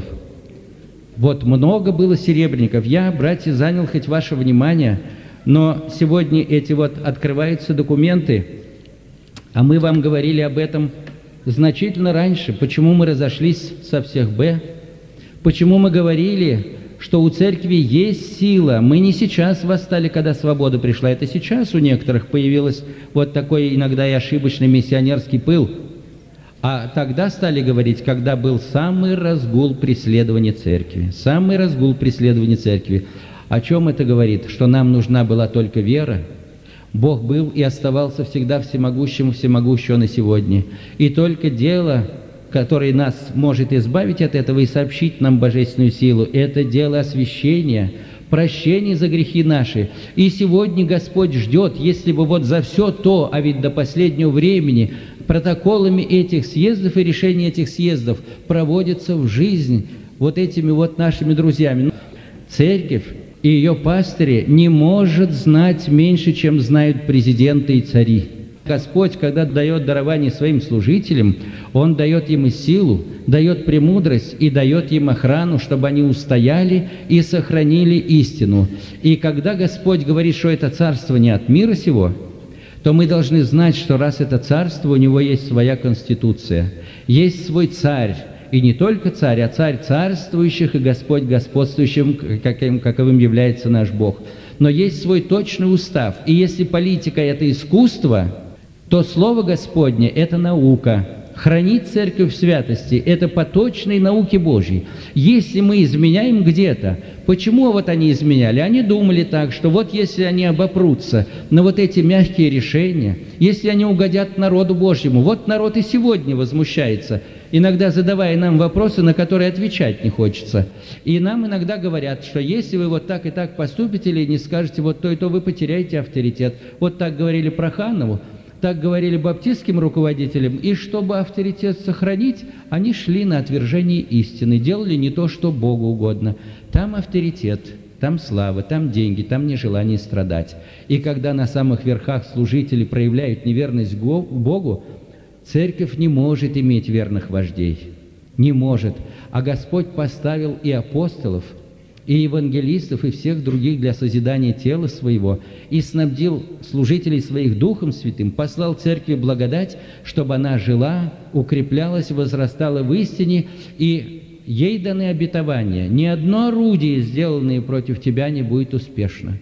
Вот много было серебряников. Я, братья, занял хоть ваше внимание, но сегодня эти вот открываются документы, а мы вам говорили об этом значительно раньше. Почему мы разошлись со всех Б? Почему мы говорили, что у церкви есть сила? Мы не сейчас восстали, когда свобода пришла. Это сейчас у некоторых появилось вот такой иногда и ошибочный миссионерский пыл. А тогда стали говорить, когда был самый разгул преследования церкви. Самый разгул преследования церкви. О чем это говорит? Что нам нужна была только вера. Бог был и оставался всегда всемогущим, всемогущий Он и сегодня. И только дело, которое нас может избавить от этого и сообщить нам божественную силу, это дело освящения, прощения за грехи наши. И сегодня Господь ждет, если бы вот за все то, а ведь до последнего времени протоколами этих съездов и решения этих съездов проводятся в жизнь вот этими вот нашими друзьями. Церковь и ее пастыри не может знать меньше, чем знают президенты и цари. Господь, когда дает дарование своим служителям, Он дает им и силу, дает премудрость и дает им охрану, чтобы они устояли и сохранили истину. И когда Господь говорит, что это царство не от мира сего, то мы должны знать, что раз это царство, у него есть своя конституция, есть свой царь, и не только царь, а царь царствующих и Господь господствующим, каким, каковым является наш Бог. Но есть свой точный устав, и если политика – это искусство, то Слово Господне – это наука. Хранить церковь в святости – это по точной науке Божьей. Если мы изменяем где-то, почему вот они изменяли? Они думали так, что вот если они обопрутся на вот эти мягкие решения, если они угодят народу Божьему, вот народ и сегодня возмущается, иногда задавая нам вопросы, на которые отвечать не хочется. И нам иногда говорят, что если вы вот так и так поступите или не скажете вот то и то, вы потеряете авторитет. Вот так говорили про Ханову. Так говорили баптистским руководителям, и чтобы авторитет сохранить, они шли на отвержение истины, делали не то, что Богу угодно. Там авторитет, там слава, там деньги, там нежелание страдать. И когда на самых верхах служители проявляют неверность Богу, церковь не может иметь верных вождей. Не может. А Господь поставил и апостолов, и евангелистов, и всех других для созидания тела своего, и снабдил служителей своих Духом Святым, послал церкви благодать, чтобы она жила, укреплялась, возрастала в истине, и ей даны обетования. Ни одно орудие, сделанное против тебя, не будет успешно.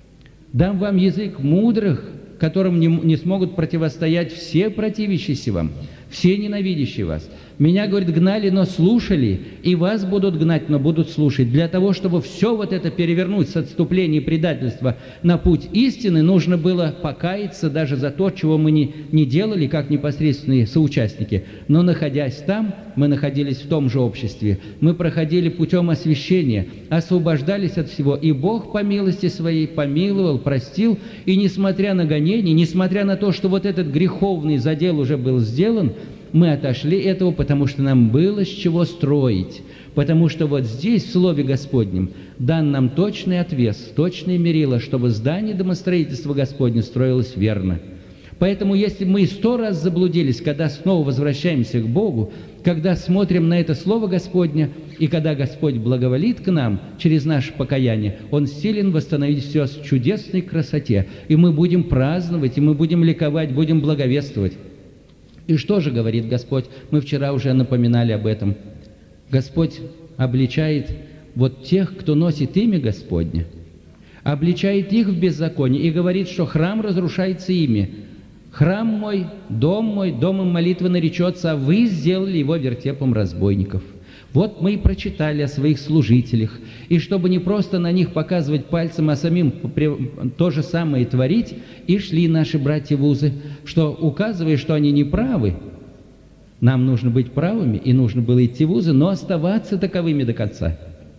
Дам вам язык мудрых, которым не, не смогут противостоять все противящиеся вам, все ненавидящие вас. Меня, говорит, гнали, но слушали, и вас будут гнать, но будут слушать. Для того, чтобы все вот это перевернуть с отступления и предательства на путь истины, нужно было покаяться даже за то, чего мы не, не делали, как непосредственные соучастники. Но, находясь там, мы находились в том же обществе. Мы проходили путем освящения, освобождались от всего, и Бог по милости Своей помиловал, простил, и несмотря на гонения, несмотря на то, что вот этот греховный задел уже был сделан, мы отошли этого, потому что нам было с чего строить. Потому что вот здесь, в Слове Господнем, дан нам точный отвес, точное мерило, чтобы здание домостроительства Господне строилось верно. Поэтому, если мы сто раз заблудились, когда снова возвращаемся к Богу, когда смотрим на это Слово Господне, и когда Господь благоволит к нам через наше покаяние, Он силен восстановить все в чудесной красоте. И мы будем праздновать, и мы будем ликовать, будем благовествовать. И что же говорит Господь? Мы вчера уже напоминали об этом. Господь обличает вот тех, кто носит имя Господне, обличает их в беззаконии и говорит, что храм разрушается ими. Храм мой, дом мой, домом молитвы наречется, а вы сделали его вертепом разбойников. Вот мы и прочитали о своих служителях, и чтобы не просто на них показывать пальцем, а самим то же самое творить, и шли наши братья-вузы, что, указывая, что они не правы, нам нужно быть правыми, и нужно было идти в вузы, но оставаться таковыми до конца.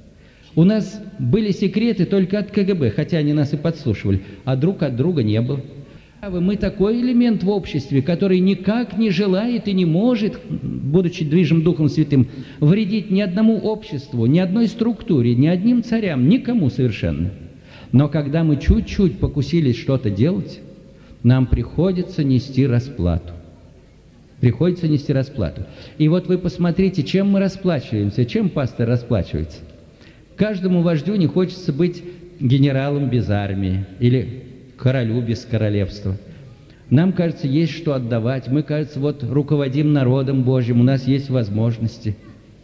У нас были секреты только от ка гэ бэ, хотя они нас и подслушивали, а друг от друга не было. Мы такой элемент в обществе, который никак не желает и не может, будучи движим Духом Святым, вредить ни одному обществу, ни одной структуре, ни одним царям, никому совершенно. Но когда мы чуть-чуть покусились что-то делать, нам приходится нести расплату. Приходится нести расплату. И вот вы посмотрите, чем мы расплачиваемся, чем пастор расплачивается. Каждому вождю не хочется быть генералом без армии или королю без королевства. Нам, кажется, есть что отдавать. Мы, кажется, вот руководим народом Божьим, у нас есть возможности.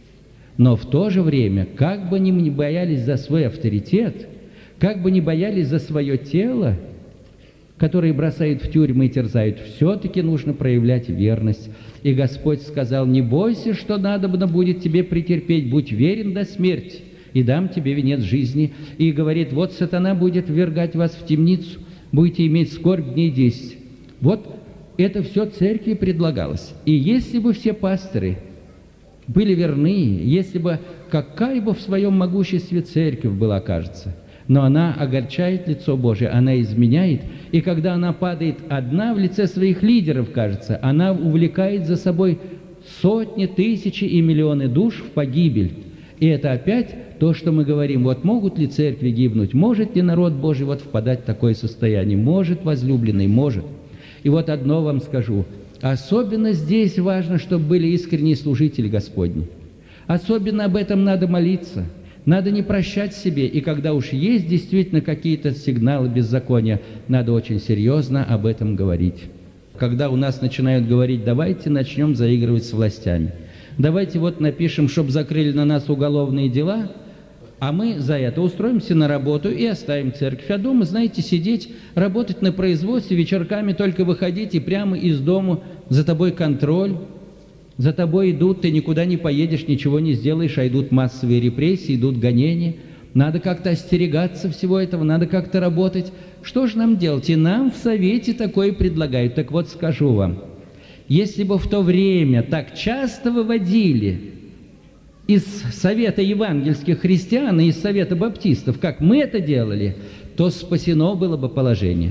Но в то же время, как бы ни боялись за свой авторитет, как бы ни боялись за свое тело, которое бросают в тюрьмы и терзают, все-таки нужно проявлять верность. И Господь сказал: не бойся, что надобно будет тебе претерпеть, будь верен до смерти, и дам тебе венец жизни. И говорит: вот сатана будет ввергать вас в темницу, будете иметь скорбь дней десять. Вот это все церкви предлагалось. И если бы все пасторы были верны, если бы какая бы в своем могуществе церковь была, кажется, но она огорчает лицо Божие, она изменяет, и когда она падает одна в лице своих лидеров, кажется, она увлекает за собой сотни, тысячи и миллионы душ в погибель. И это опять то, что мы говорим: вот могут ли церкви гибнуть, может ли народ Божий вот впадать в такое состояние? Может, возлюбленный, может. И вот одно вам скажу: особенно здесь важно, чтобы были искренние служители Господни. Особенно об этом надо молиться, надо не прощать себе, и когда уж есть действительно какие-то сигналы беззакония, надо очень серьезно об этом говорить. Когда у нас начинают говорить: давайте начнем заигрывать с властями, давайте вот напишем, чтобы закрыли на нас уголовные дела, а мы за это устроимся на работу и оставим церковь. А дома, знаете, сидеть, работать на производстве, вечерками только выходить, и прямо из дома за тобой контроль, за тобой идут, ты никуда не поедешь, ничего не сделаешь, а идут массовые репрессии, идут гонения. Надо как-то остерегаться всего этого, надо как-то работать. Что же нам делать? И нам в совете такое предлагают. Так вот скажу вам, если бы в то время так часто выводили из совета евангельских христиан и из совета баптистов, как мы это делали, то спасено было бы положение.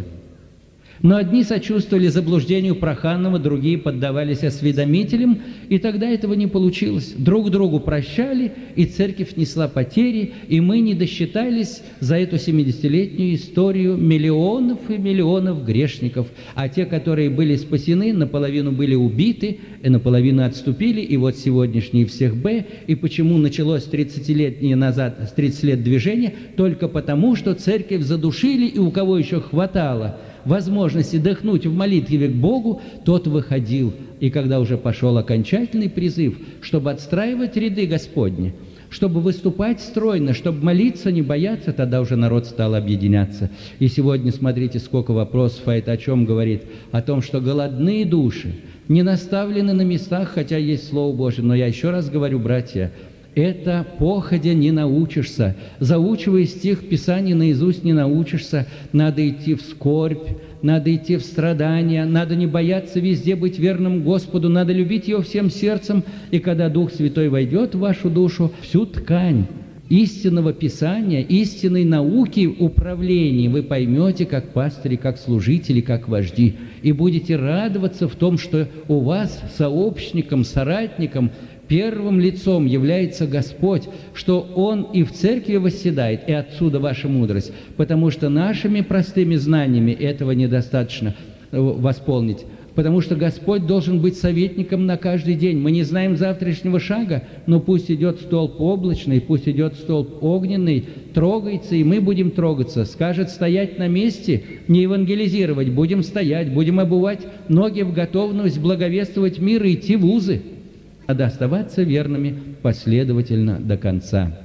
Но одни сочувствовали заблуждению Проханова, другие поддавались осведомителям, и тогда этого не получилось. Друг другу прощали, и церковь несла потери, и мы не досчитались за эту семидесятилетнюю историю миллионов и миллионов грешников. А те, которые были спасены, наполовину были убиты, и наполовину отступили, и вот сегодняшний всех Б. И почему началось тридцатилетнее назад, с тридцать лет движения? Только потому, что церковь задушили, и у кого еще хватало возможности дыхнуть в молитве к Богу, тот выходил. И когда уже пошел окончательный призыв, чтобы отстраивать ряды Господни, чтобы выступать стройно, чтобы молиться, не бояться, тогда уже народ стал объединяться. И сегодня смотрите, сколько вопросов, а это о чем говорит? О том, что голодные души, не наставлены на местах, хотя есть Слово Божие. Но я еще раз говорю, братья, это походя не научишься. Заучивая стих Писания наизусть не научишься. Надо идти в скорбь, надо идти в страдания, надо не бояться везде быть верным Господу, надо любить Его всем сердцем. И когда Дух Святой войдет в вашу душу, всю ткань истинного Писания, истинной науки управления вы поймете как пастыри, как служители, как вожди. И будете радоваться в том, что у вас сообщником, соратником, первым лицом является Господь, что Он и в церкви восседает, и отсюда ваша мудрость, потому что нашими простыми знаниями этого недостаточно восполнить, потому что Господь должен быть советником на каждый день. Мы не знаем завтрашнего шага, но пусть идет столб облачный, пусть идет столб огненный, трогается, и мы будем трогаться. Скажет стоять на месте, не евангелизировать, будем стоять, будем обувать ноги в готовность благовествовать мир и идти в вузы. Надо оставаться верными последовательно до конца.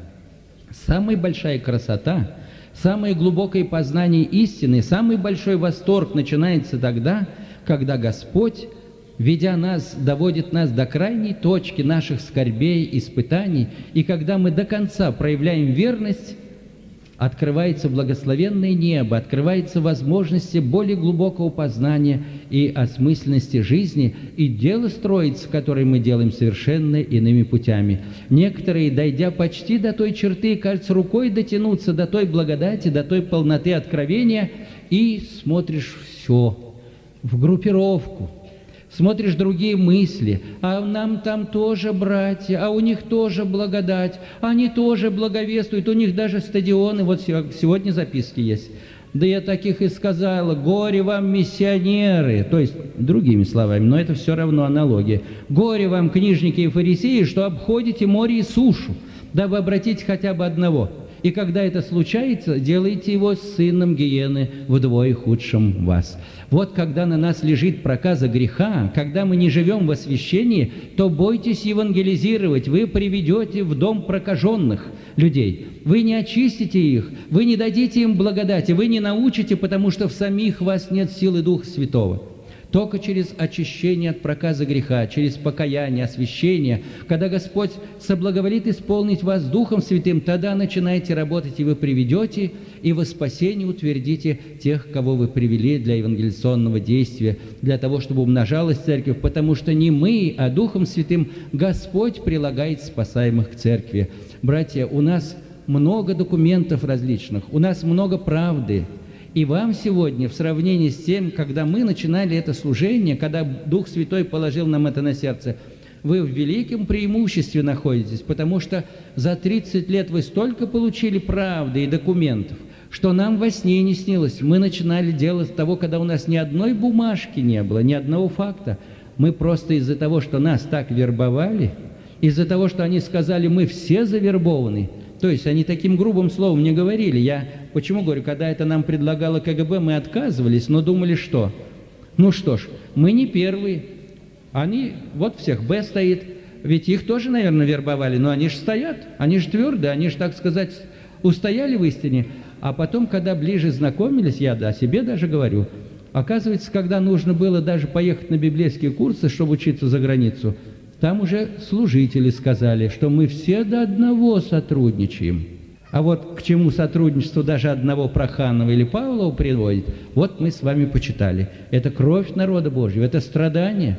Самая большая красота, самое глубокое познание истины, самый большой восторг начинается тогда, когда Господь, ведя нас, доводит нас до крайней точки наших скорбей, испытаний, и когда мы до конца проявляем верность, открывается благословенное небо, открываются возможности более глубокого познания и осмысленности жизни, и дело строится, которое мы делаем совершенно иными путями. Некоторые, дойдя почти до той черты, кажется, рукой дотянуться до той благодати, до той полноты откровения, и смотришь все в группировку. Смотришь другие мысли, а нам там тоже братья, а у них тоже благодать, они тоже благовествуют, у них даже стадионы, вот сегодня записки есть. Да я таких и сказала, горе вам, миссионеры, то есть другими словами, но это все равно аналогия. Горе вам, книжники и фарисеи, что обходите море и сушу, дабы обратить хотя бы одного. И когда это случается, делайте его сыном гиены вдвое худшим вас. Вот когда на нас лежит проказа греха, когда мы не живем в освящении, то бойтесь евангелизировать, вы приведете в дом прокаженных людей. Вы не очистите их, вы не дадите им благодати, вы не научите, потому что в самих вас нет силы Духа Святого. Только через очищение от проказа греха, через покаяние, освящение, когда Господь соблаговолит исполнить вас Духом Святым, тогда начинаете работать, и вы приведете, и во спасении утвердите тех, кого вы привели для евангелизационного действия, для того, чтобы умножалась церковь, потому что не мы, а Духом Святым Господь прилагает спасаемых к церкви. Братья, у нас много документов различных, у нас много правды. И вам сегодня, в сравнении с тем, когда мы начинали это служение, когда Дух Святой положил нам это на сердце, вы в великом преимуществе находитесь, потому что за тридцать лет вы столько получили правды и документов, что нам во сне не снилось. Мы начинали делать с того, когда у нас ни одной бумажки не было, ни одного факта. Мы просто из-за того, что нас так вербовали, из-за того, что они сказали, мы все завербованы, то есть они таким грубым словом не говорили. Я почему говорю, когда это нам предлагало ка гэ бэ, мы отказывались, но думали, что? Ну что ж, мы не первые. Они, вот всех Б стоит, ведь их тоже, наверное, вербовали, но они же стоят, они же твердые, они же, так сказать, устояли в истине. А потом, когда ближе знакомились, я да, о себе даже говорю, оказывается, когда нужно было даже поехать на библейские курсы, чтобы учиться за границу, там уже служители сказали, что мы все до одного сотрудничаем. А вот к чему сотрудничество даже одного Проханова или Павлова приводит, вот мы с вами почитали. Это кровь народа Божьего, это страдание.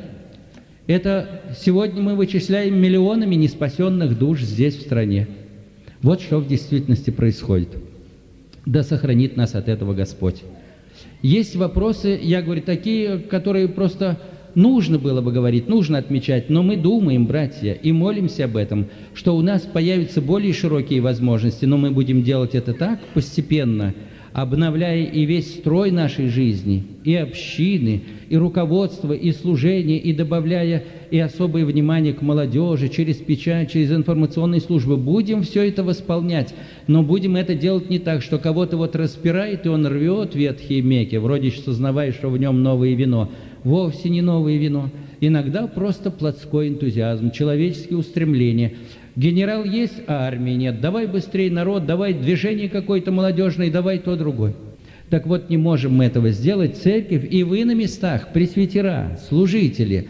Это сегодня мы вычисляем миллионами неспасенных душ здесь, в стране. Вот что в действительности происходит. Да сохранит нас от этого Господь. Есть вопросы, я говорю, такие, которые просто... Нужно было бы говорить, нужно отмечать, но мы думаем, братья, и молимся об этом, что у нас появятся более широкие возможности, но мы будем делать это так, постепенно, обновляя и весь строй нашей жизни, и общины, и руководство, и служение, и добавляя и особое внимание к молодежи, через печать, через информационные службы. Будем все это восполнять, но будем это делать не так, что кого-то вот распирает, и он рвет ветхие меки, вроде сознавая, что в нем новое вино. Вовсе не новое вино. Иногда просто плотской энтузиазм, человеческие устремления. Генерал есть, а армии нет. Давай быстрее народ, давай движение какое-то молодежное, давай то другое. Так вот, не можем мы этого сделать. Церковь и вы на местах, пресвитера, служители,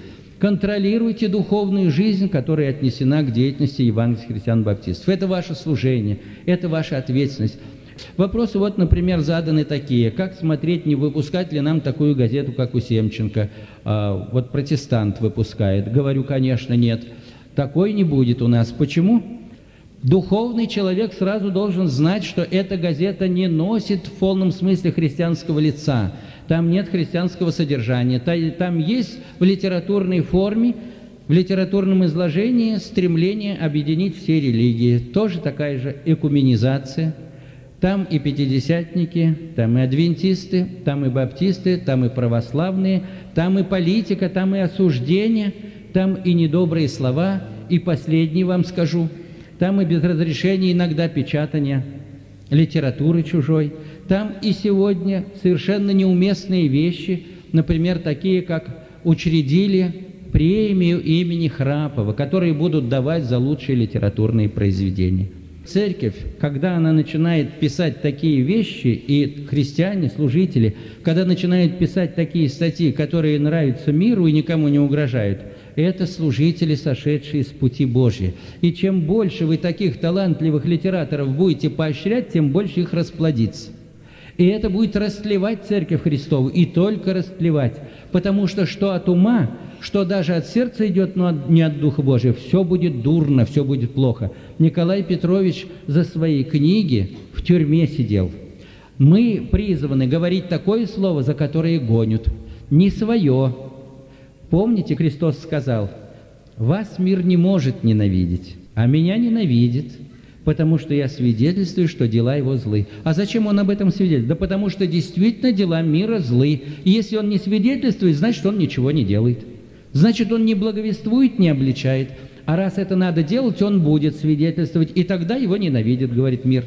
контролируйте духовную жизнь, которая отнесена к деятельности евангельских христиан-баптистов. Это ваше служение, это ваша ответственность. Вопросы вот, например, заданы такие. Как смотреть, не выпускать ли нам такую газету, как у Семченко? А, вот «Протестант» выпускает. Говорю, конечно, нет. Такой не будет у нас. Почему? Духовный человек сразу должен знать, что эта газета не носит в полном смысле христианского лица. Там нет христианского содержания. Там есть в литературной форме, в литературном изложении стремление объединить все религии. Тоже такая же экуменизация. Там и пятидесятники, там и адвентисты, там и баптисты, там и православные, там и политика, там и осуждение, там и недобрые слова, и последний вам скажу, там и без разрешения иногда печатания литературы чужой, там и сегодня совершенно неуместные вещи, например, такие, как учредили премию имени Храпова, которые будут давать за лучшие литературные произведения. Церковь, когда она начинает писать такие вещи, и христиане, служители, когда начинают писать такие статьи, которые нравятся миру и никому не угрожают, это служители, сошедшие с пути Божьего. И чем больше вы таких талантливых литераторов будете поощрять, тем больше их расплодится. И это будет растлевать Церковь Христову, и только растлевать. Потому что что от ума, что даже от сердца идет, но не от Духа Божия, все будет дурно, все будет плохо. Николай Петрович за свои книги в тюрьме сидел. Мы призваны говорить такое слово, за которое гонят, не свое. Помните, Христос сказал: «Вас мир не может ненавидеть, а меня ненавидит, потому что я свидетельствую, что дела его злы». А зачем он об этом свидетельствует? Да потому что действительно дела мира злы. И если он не свидетельствует, значит, он ничего не делает. Значит, он не благовествует, не обличает. А раз это надо делать, он будет свидетельствовать, и тогда его ненавидит, говорит мир.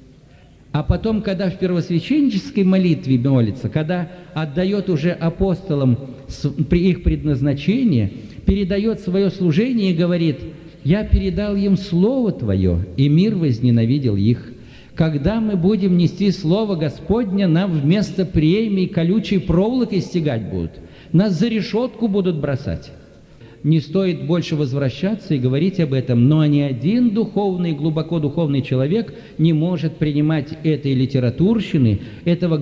А потом, когда в первосвященнической молитве молится, когда отдает уже апостолам их предназначение, передает свое служение и говорит: «Я передал им Слово Твое, и мир возненавидел их». Когда мы будем нести Слово Господне, нам вместо премий колючей проволокой стягать будут, нас за решетку будут бросать. Не стоит больше возвращаться и говорить об этом, но ни один духовный, глубоко духовный человек не может принимать этой литературщины, этого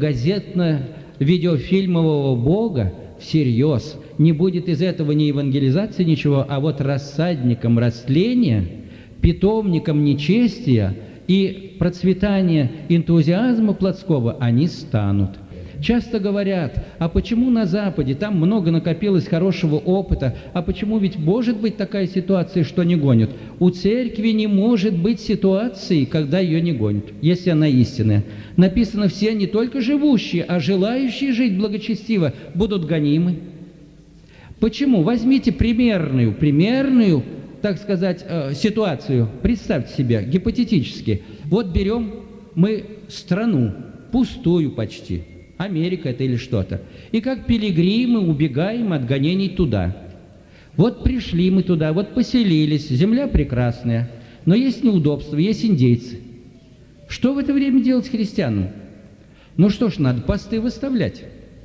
газетно-видеофильмового Бога всерьез. Не будет из этого ни евангелизации, ничего, а вот рассадником растления, питомником нечестия и процветания энтузиазма плотского они станут. Часто говорят: а почему на Западе, там много накопилось хорошего опыта, а почему ведь может быть такая ситуация, что не гонят? У церкви не может быть ситуации, когда ее не гонят, если она истинная. Написано: все не только живущие, а желающие жить благочестиво будут гонимы. Почему? Возьмите примерную, примерную, так сказать, ситуацию, представьте себе, гипотетически. Вот берем мы страну, пустую почти, Америка это или что-то. И как пилигримы убегаем от гонений туда. Вот пришли мы туда, вот поселились, земля прекрасная, но есть неудобства, есть индейцы. Что в это время делать христианам? Ну что ж, надо посты выставлять.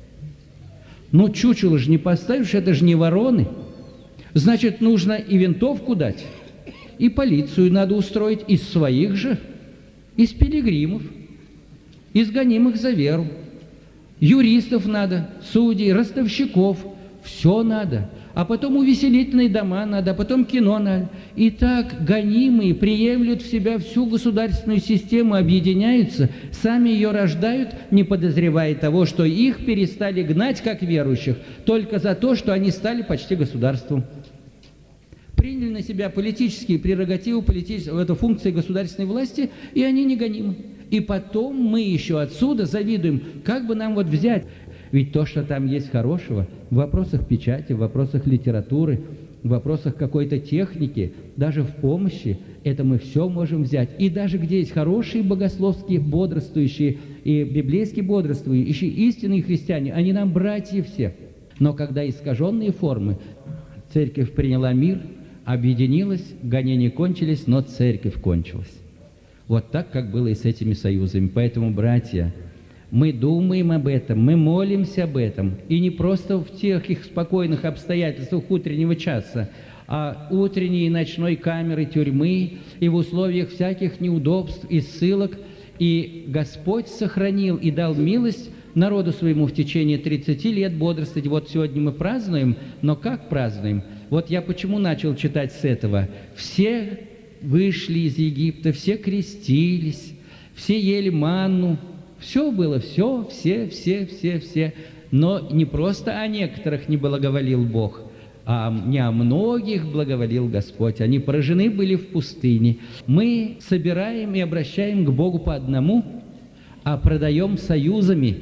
Ну чучело же не поставишь, это же не вороны. Значит, нужно и винтовку дать, и полицию надо устроить из своих же, из пилигримов, из гонимых за веру. Юристов надо, судей, ростовщиков, все надо. А потом увеселительные дома надо, а потом кино надо. И так гонимые приемлют в себя всю государственную систему, объединяются, сами ее рождают, не подозревая того, что их перестали гнать, как верующих, только за то, что они стали почти государством. Приняли на себя политические прерогативы, политические, это функции государственной власти, и они не гонимы. И потом мы еще отсюда завидуем, как бы нам вот взять. Ведь то, что там есть хорошего, в вопросах печати, в вопросах литературы, в вопросах какой-то техники, даже в помощи, это мы все можем взять. И даже где есть хорошие богословские бодрствующие и библейские бодрствующие, истинные христиане, они нам братья все. Но когда искаженные формы, церковь приняла мир, объединилась, гонения кончились, но церковь кончилась. Вот так, как было и с этими союзами. Поэтому, братья, Мы думаем об этом, мы молимся об этом. И не просто в тех их спокойных обстоятельствах утреннего часа, а утренней и ночной камеры тюрьмы и в условиях всяких неудобств и ссылок. И Господь сохранил и дал милость народу своему в течение тридцати лет бодрствовать. Вот сегодня мы празднуем, но как празднуем? Вот я почему начал читать с этого. Все вышли из Египта, все крестились, все ели манну. Все было, все, все, все, все, все. Но не просто о некоторых не благоволил Бог, а не о многих благоволил Господь. Они поражены были в пустыне. Мы собираем и обращаем к Богу по одному, а продаем союзами.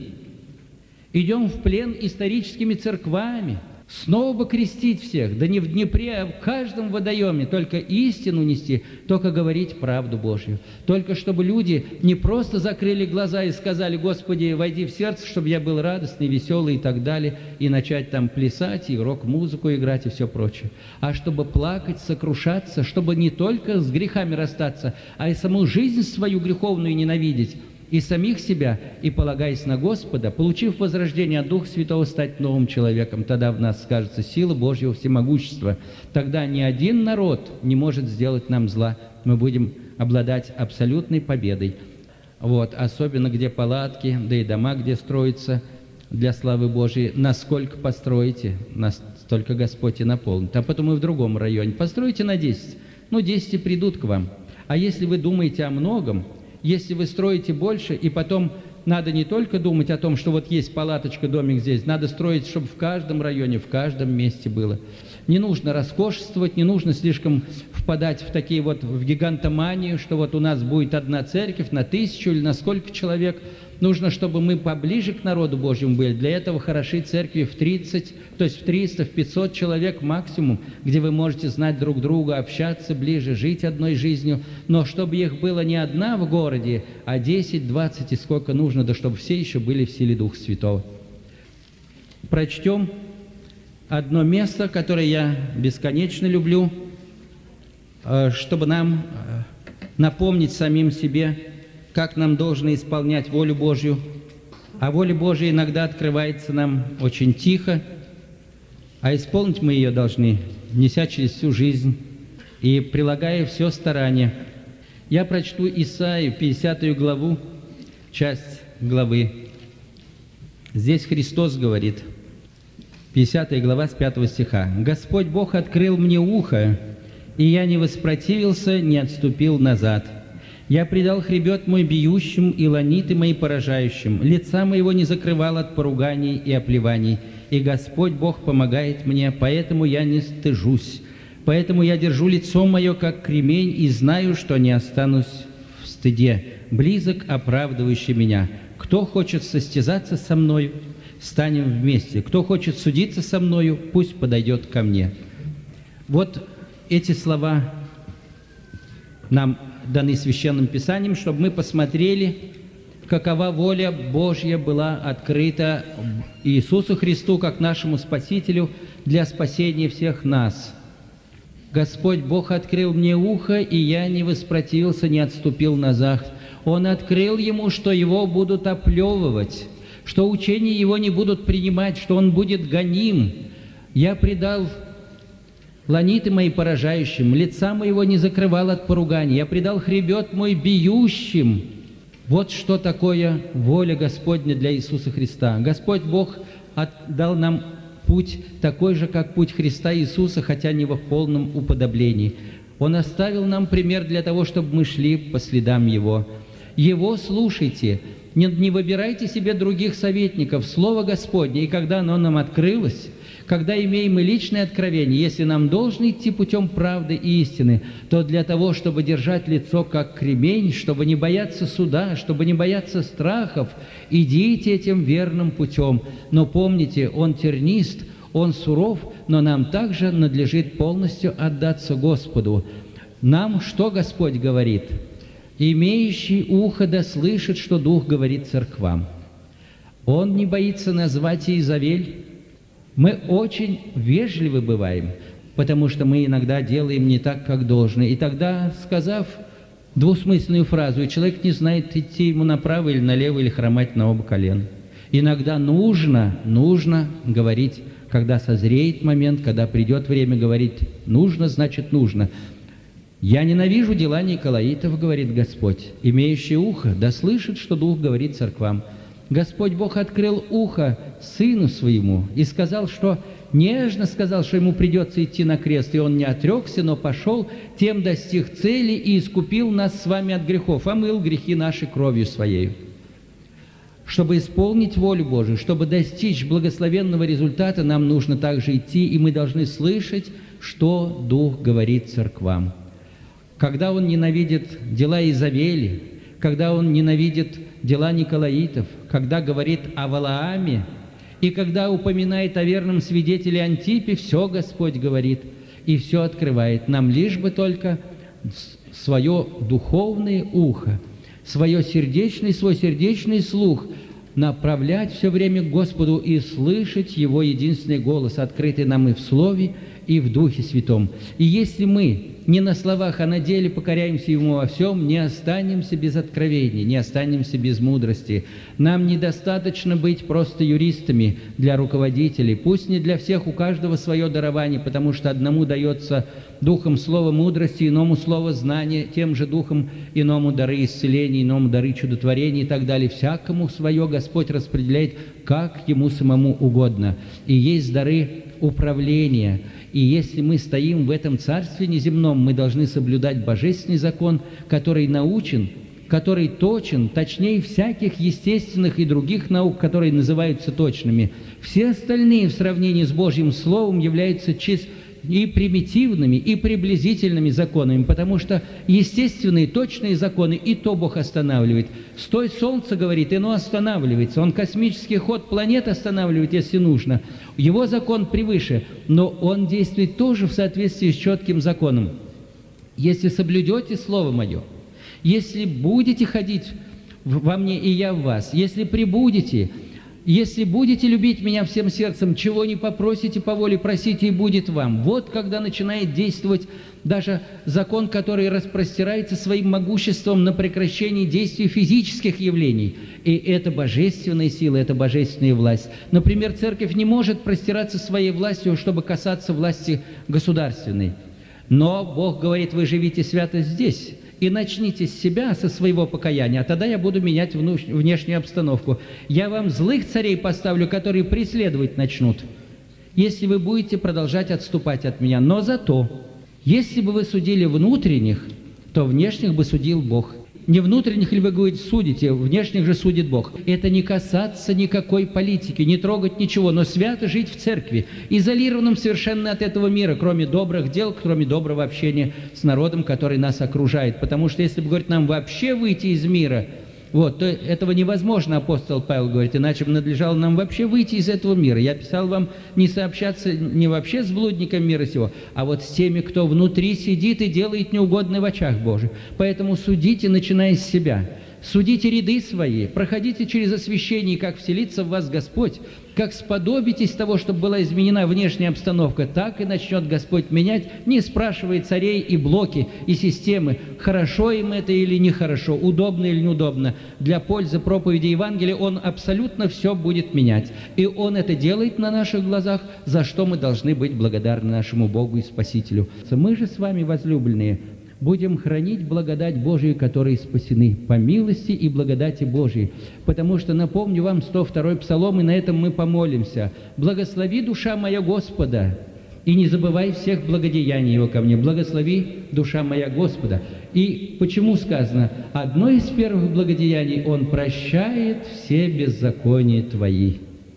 Идем в плен историческими церквами. Снова бы крестить всех, да не в Днепре, а в каждом водоеме, только истину нести, только говорить правду Божью. Только чтобы люди не просто закрыли глаза и сказали: «Господи, войди в сердце, чтобы я был радостный, веселый» и так далее, и начать там плясать, и рок-музыку играть, и все прочее. А чтобы плакать, сокрушаться, чтобы не только с грехами расстаться, а и саму жизнь свою греховную ненавидеть, и самих себя, и, полагаясь на Господа, получив возрождение от Духа Святого, стать новым человеком. Тогда в нас скажется сила Божьего всемогущества. Тогда ни один народ не может сделать нам зла. Мы будем обладать абсолютной победой. Вот. Особенно где палатки, да и дома, где строятся для славы Божьей. Насколько построите, настолько Господь и наполнит. А потом и в другом районе. Постройте на десять. Ну, десять и придут к вам. А если вы думаете о многом, если вы строите больше, и потом надо не только думать о том, что вот есть палаточка, домик здесь, надо строить, чтобы в каждом районе, в каждом месте было. Не нужно роскошествовать, не нужно слишком впадать в такие вот, в гигантоманию, что вот у нас будет одна церковь на тысячу или на сколько человек. Нужно, чтобы мы поближе к народу Божьему были. Для этого хороши церкви в тридцать, то есть в триста, в пятьсот человек максимум, где вы можете знать друг друга, общаться ближе, жить одной жизнью. Но чтобы их было не одна в городе, а десять, двадцать и сколько нужно, да чтобы все еще были в силе Духа Святого. Прочтем одно место, которое я бесконечно люблю, чтобы нам напомнить самим себе, как нам должно исполнять волю Божью. А воля Божья иногда открывается нам очень тихо, а исполнить мы ее должны, неся через всю жизнь и прилагая все старание. Я прочту Исаию, пятидесятую главу, часть главы. Здесь Христос говорит, пятидесятая глава, с пятого стиха. «Господь Бог открыл мне ухо, и я не воспротивился, не отступил назад. Я предал хребет мой бьющим и ланиты мои поражающим. Лица моего не закрывал от поруганий и оплеваний. И Господь Бог помогает мне, поэтому я не стыжусь. Поэтому я держу лицо мое, как кремень, и знаю, что не останусь в стыде. Близок оправдывающий меня. Кто хочет состязаться со мною, станем вместе. Кто хочет судиться со мною, пусть подойдет ко мне». Вот эти слова нам даны Священным Писанием, чтобы мы посмотрели, какова воля Божья была открыта Иисусу Христу, как нашему Спасителю, для спасения всех нас. «Господь Бог открыл мне ухо, и я не воспротивился, не отступил назад. Он открыл ему, что его будут оплевывать, что учения его не будут принимать, что он будет гоним. Я предал ланиты мои поражающим, лица моего не закрывал от поруганий. Я предал хребет мой бьющим». Вот что такое воля Господня для Иисуса Христа. Господь Бог дал нам путь такой же, как путь Христа Иисуса, хотя не во полном уподоблении. Он оставил нам пример для того, чтобы мы шли по следам Его. Его слушайте, не, не выбирайте себе других советников. Слово Господне, и когда оно нам открылось, когда имеем мы личное откровение, если нам должно идти путем правды и истины, то для того, чтобы держать лицо как кремень, чтобы не бояться суда, чтобы не бояться страхов, идите этим верным путем. Но помните, он тернист, он суров, но нам также надлежит полностью отдаться Господу. Нам что Господь говорит? «Имеющий ухо да слышит, что Дух говорит церквам». Он не боится назвать Иезавель. Мы очень вежливы бываем, потому что мы иногда делаем не так, как должны. И тогда, сказав двусмысленную фразу, и человек не знает, идти ему направо или налево, или хромать на оба колена. Иногда нужно, нужно говорить, когда созреет момент, когда придет время говорить «нужно», значит «нужно». «Я ненавижу дела Николаитов, — говорит Господь, — имеющий ухо, да слышит, что Дух говорит церквам». Господь Бог открыл ухо Сыну Своему и сказал, что нежно сказал, что Ему придется идти на крест, и Он не отрекся, но пошел, тем достиг цели и искупил нас с вами от грехов, омыл грехи наши кровью Своей. Чтобы исполнить волю Божию, чтобы достичь благословенного результата, нам нужно также идти, и мы должны слышать, что Дух говорит церквам. Когда Он ненавидит дела Изавели, когда Он ненавидит дела Николаитов, когда говорит о Валааме, и когда упоминает о верном свидетеле Антипе, все Господь говорит и все открывает. Нам лишь бы только свое духовное ухо, свое сердечный, свой сердечный слух направлять все время к Господу и слышать Его единственный голос, открытый нам и в Слове, и в Духе Святом. И если мы не на словах, а на деле покоряемся Ему во всем, не останемся без откровений, не останемся без мудрости. Нам недостаточно быть просто юристами для руководителей. Пусть не для всех, у каждого свое дарование, потому что одному дается духом слова мудрости, иному слово знания, тем же духом иному дары исцеления, иному дары чудотворения и так далее. Всякому свое Господь распределяет, как Ему самому угодно. И есть дары управления. И если мы стоим в этом царстве неземном, мы должны соблюдать божественный закон, который научен, который точен, точнее всяких естественных и других наук, которые называются точными. Все остальные в сравнении с Божьим Словом являются чисто и примитивными, и приблизительными законами, потому что естественные, точные законы и то Бог останавливает. Стой, Солнце, говорит, и оно останавливается. Он космический ход планет останавливает, если нужно. Его закон превыше, но он действует тоже в соответствии с четким законом. Если соблюдете Слово Мое, если будете ходить во мне и я в вас, если прибудете, если будете любить Меня всем сердцем, чего не попросите по воле, просите, и будет вам. Вот когда начинает действовать даже закон, который распростирается своим могуществом на прекращение действий физических явлений. И это божественная сила, это божественная власть. Например, церковь не может простираться своей властью, чтобы касаться власти государственной. Но Бог говорит: вы живите свято здесь. И начните с себя, со своего покаяния, а тогда я буду менять внешнюю обстановку. Я вам злых царей поставлю, которые преследовать начнут, если вы будете продолжать отступать от меня. Но зато, если бы вы судили внутренних, то внешних бы судил Бог. Не внутренних ли вы, говорите, судите, внешних же судит Бог. Это не касаться никакой политики, не трогать ничего, но свято жить в церкви, изолированным совершенно от этого мира, кроме добрых дел, кроме доброго общения с народом, который нас окружает. Потому что если бы, говорит, нам вообще выйти из мира, вот, то этого невозможно, апостол Павел говорит, иначе бы надлежало нам вообще выйти из этого мира. Я писал вам не сообщаться не вообще с блудником мира сего, а вот с теми, кто внутри сидит и делает неугодное в очах Божьих. Поэтому судите, начиная с себя. Судите ряды свои, проходите через освящение, как вселится в вас Господь, как сподобитесь того, чтобы была изменена внешняя обстановка, так и начнет Господь менять, не спрашивая царей и блоки, и системы, хорошо им это или нехорошо, удобно или неудобно. Для пользы проповеди Евангелия Он абсолютно все будет менять. И Он это делает на наших глазах, за что мы должны быть благодарны нашему Богу и Спасителю. Мы же с вами, возлюбленные, будем хранить благодать Божию, которые спасены по милости и благодати Божией. Потому что, напомню вам, сто второй Псалом, и на этом мы помолимся. «Благослови, душа моя, Господа, и не забывай всех благодеяний Его ко мне». Благослови, душа моя, Господа. И почему сказано? Одно из первых благодеяний — Он прощает все беззакония твои.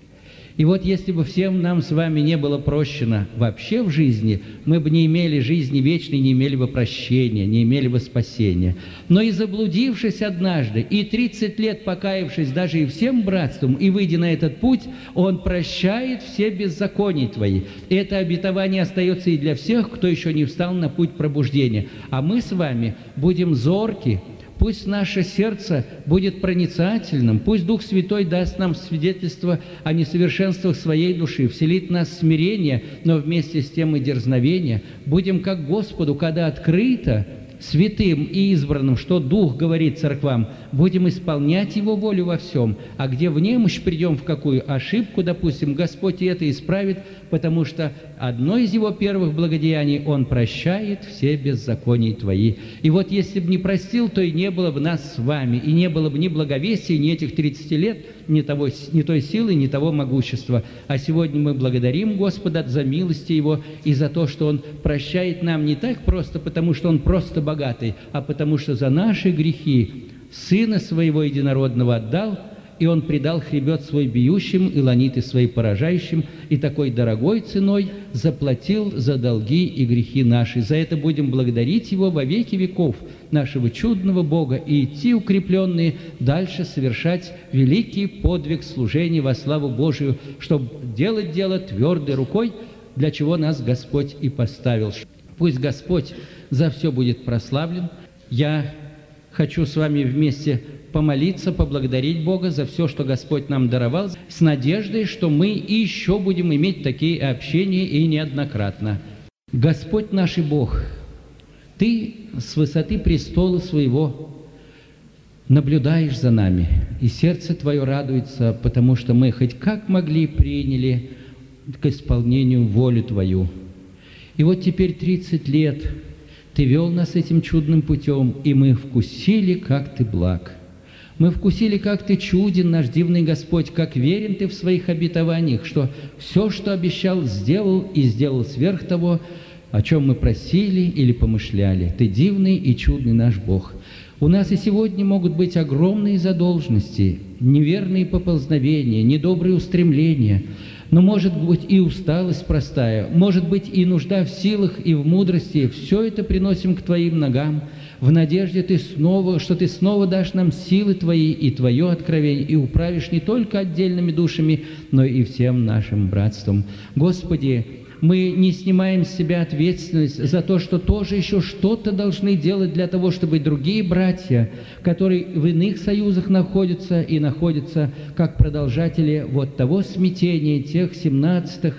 И вот если бы всем нам с вами не было прощено вообще в жизни, мы бы не имели жизни вечной, не имели бы прощения, не имели бы спасения. Но и заблудившись однажды, и тридцать лет покаявшись даже и всем братством, и выйдя на этот путь, Он прощает все беззакония твои. И это обетование остается и для всех, кто еще не встал на путь пробуждения. А мы с вами будем зорки. Пусть наше сердце будет проницательным, пусть Дух Святой даст нам свидетельство о несовершенствах своей души, вселит в нас смирение, но вместе с тем и дерзновение. Будем как Господу, когда открыто святым и избранным, что Дух говорит церквам, будем исполнять Его волю во всем, а где в немощь придем, в какую ошибку, допустим, Господь и это исправит, потому что одно из Его первых благодеяний – Он прощает все беззакония Твои. И вот если бы не простил, то и не было бы нас с вами, и не было бы ни благовестия, ни этих тридцати лет, ни, того, ни той силы, ни того могущества. А сегодня мы благодарим Господа за милости Его и за то, что Он прощает нам не так просто, потому что Он просто богатый, а потому что за наши грехи Сына Своего Единородного отдал, и Он предал хребет свой бьющим и ланиты свои поражающим, и такой дорогой ценой заплатил за долги и грехи наши. За это будем благодарить Его во веки веков, нашего чудного Бога, и идти укрепленные дальше совершать великий подвиг служения во славу Божию, чтобы делать дело твердой рукой, для чего нас Господь и поставил. Пусть Господь за все будет прославлен. Я хочу с вами вместе помолиться, поблагодарить Бога за все, что Господь нам даровал, с надеждой, что мы еще будем иметь такие общения и неоднократно. Господь наш и Бог, Ты с высоты престола Своего наблюдаешь за нами, и сердце Твое радуется, потому что мы хоть как могли приняли к исполнению волю Твою. И вот теперь тридцать лет Ты вел нас этим чудным путем, и мы вкусили, как Ты благ. Мы вкусили, как Ты чуден, наш дивный Господь, как верен Ты в своих обетованиях, что все, что обещал, сделал и сделал сверх того, о чем мы просили или помышляли. Ты дивный и чудный наш Бог. У нас и сегодня могут быть огромные задолженности, неверные поползновения, недобрые устремления, но может быть и усталость простая, может быть и нужда в силах и в мудрости. Все это приносим к Твоим ногам, в надежде ты снова, что Ты снова дашь нам силы Твои и Твое откровение, и управишь не только отдельными душами, но и всем нашим братством. Господи, мы не снимаем с себя ответственность за то, что тоже еще что-то должны делать для того, чтобы другие братья, которые в иных союзах находятся и находятся как продолжатели вот того смятения тех семнадцатых,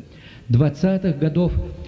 двадцатых годов,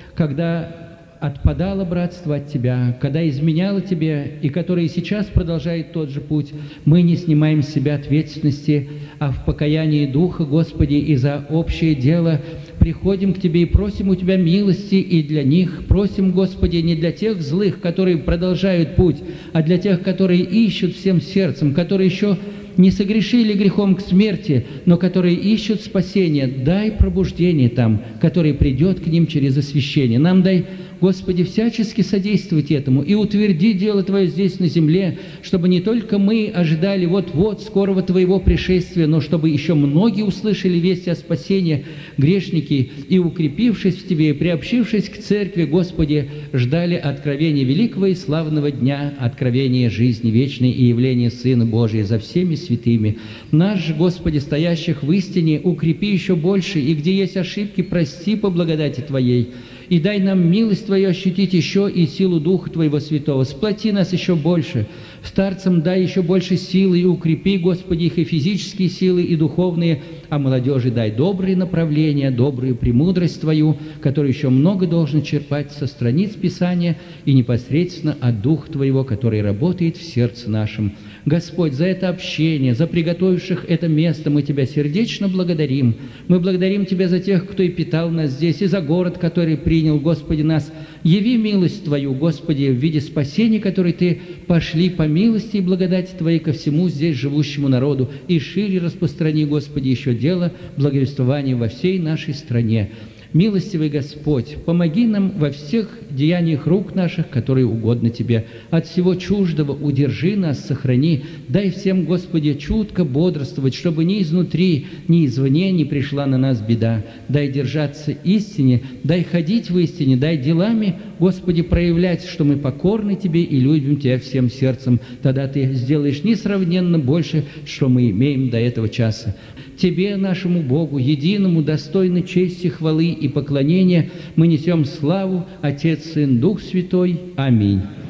когда отпадало братство от Тебя, когда изменяло Тебе, и которые сейчас продолжает тот же путь, мы не снимаем с себя ответственности, а в покаянии Духа, Господи, и за общее дело приходим к Тебе и просим у Тебя милости и для них. Просим, Господи, не для тех злых, которые продолжают путь, а для тех, которые ищут всем сердцем, которые еще не согрешили грехом к смерти, но которые ищут спасения. Дай пробуждение там, которое придет к ним через освящение. Нам дай, Господи, всячески содействовать этому и утверди дело Твое здесь на земле, чтобы не только мы ожидали вот-вот скорого Твоего пришествия, но чтобы еще многие услышали весть о спасении, грешники, и, укрепившись в Тебе, и приобщившись к Церкви, Господи, ждали откровения великого и славного дня, откровения жизни вечной и явления Сына Божия за всеми святыми. Нас же, Господи, стоящих в истине, укрепи еще больше, и где есть ошибки, прости по благодати Твоей. И дай нам милость Твою ощутить еще и силу Духа Твоего Святого. Сплоти нас еще больше. Старцам дай еще больше силы, и укрепи, Господи, их и физические силы, и духовные, а молодежи дай добрые направления, добрую премудрость Твою, которую еще много должен черпать со страниц Писания и непосредственно от Духа Твоего, который работает в сердце нашем. Господь, за это общение, за приготовивших это место мы Тебя сердечно благодарим. Мы благодарим Тебя за тех, кто и питал нас здесь, и за город, который принял, Господи, нас. Яви милость Твою, Господи, в виде спасения, который Ты пошли по милости и благодати Твоей ко всему здесь живущему народу, и шире распространи, Господи, еще дело благовествования во всей нашей стране. Милостивый Господь, помоги нам во всех деяниях рук наших, которые угодны Тебе. От всего чуждого удержи нас, сохрани. Дай всем, Господи, чутко бодрствовать, чтобы ни изнутри, ни извне не пришла на нас беда. Дай держаться истине, дай ходить в истине, дай делами, Господи, проявлять, что мы покорны Тебе и любим Тебя всем сердцем. Тогда Ты сделаешь несравненно больше, что мы имеем до этого часа. Тебе, нашему Богу, единому, достойной чести, хвалы и поклонения, мы несем славу, Отец, Сын, Дух Святой. Аминь.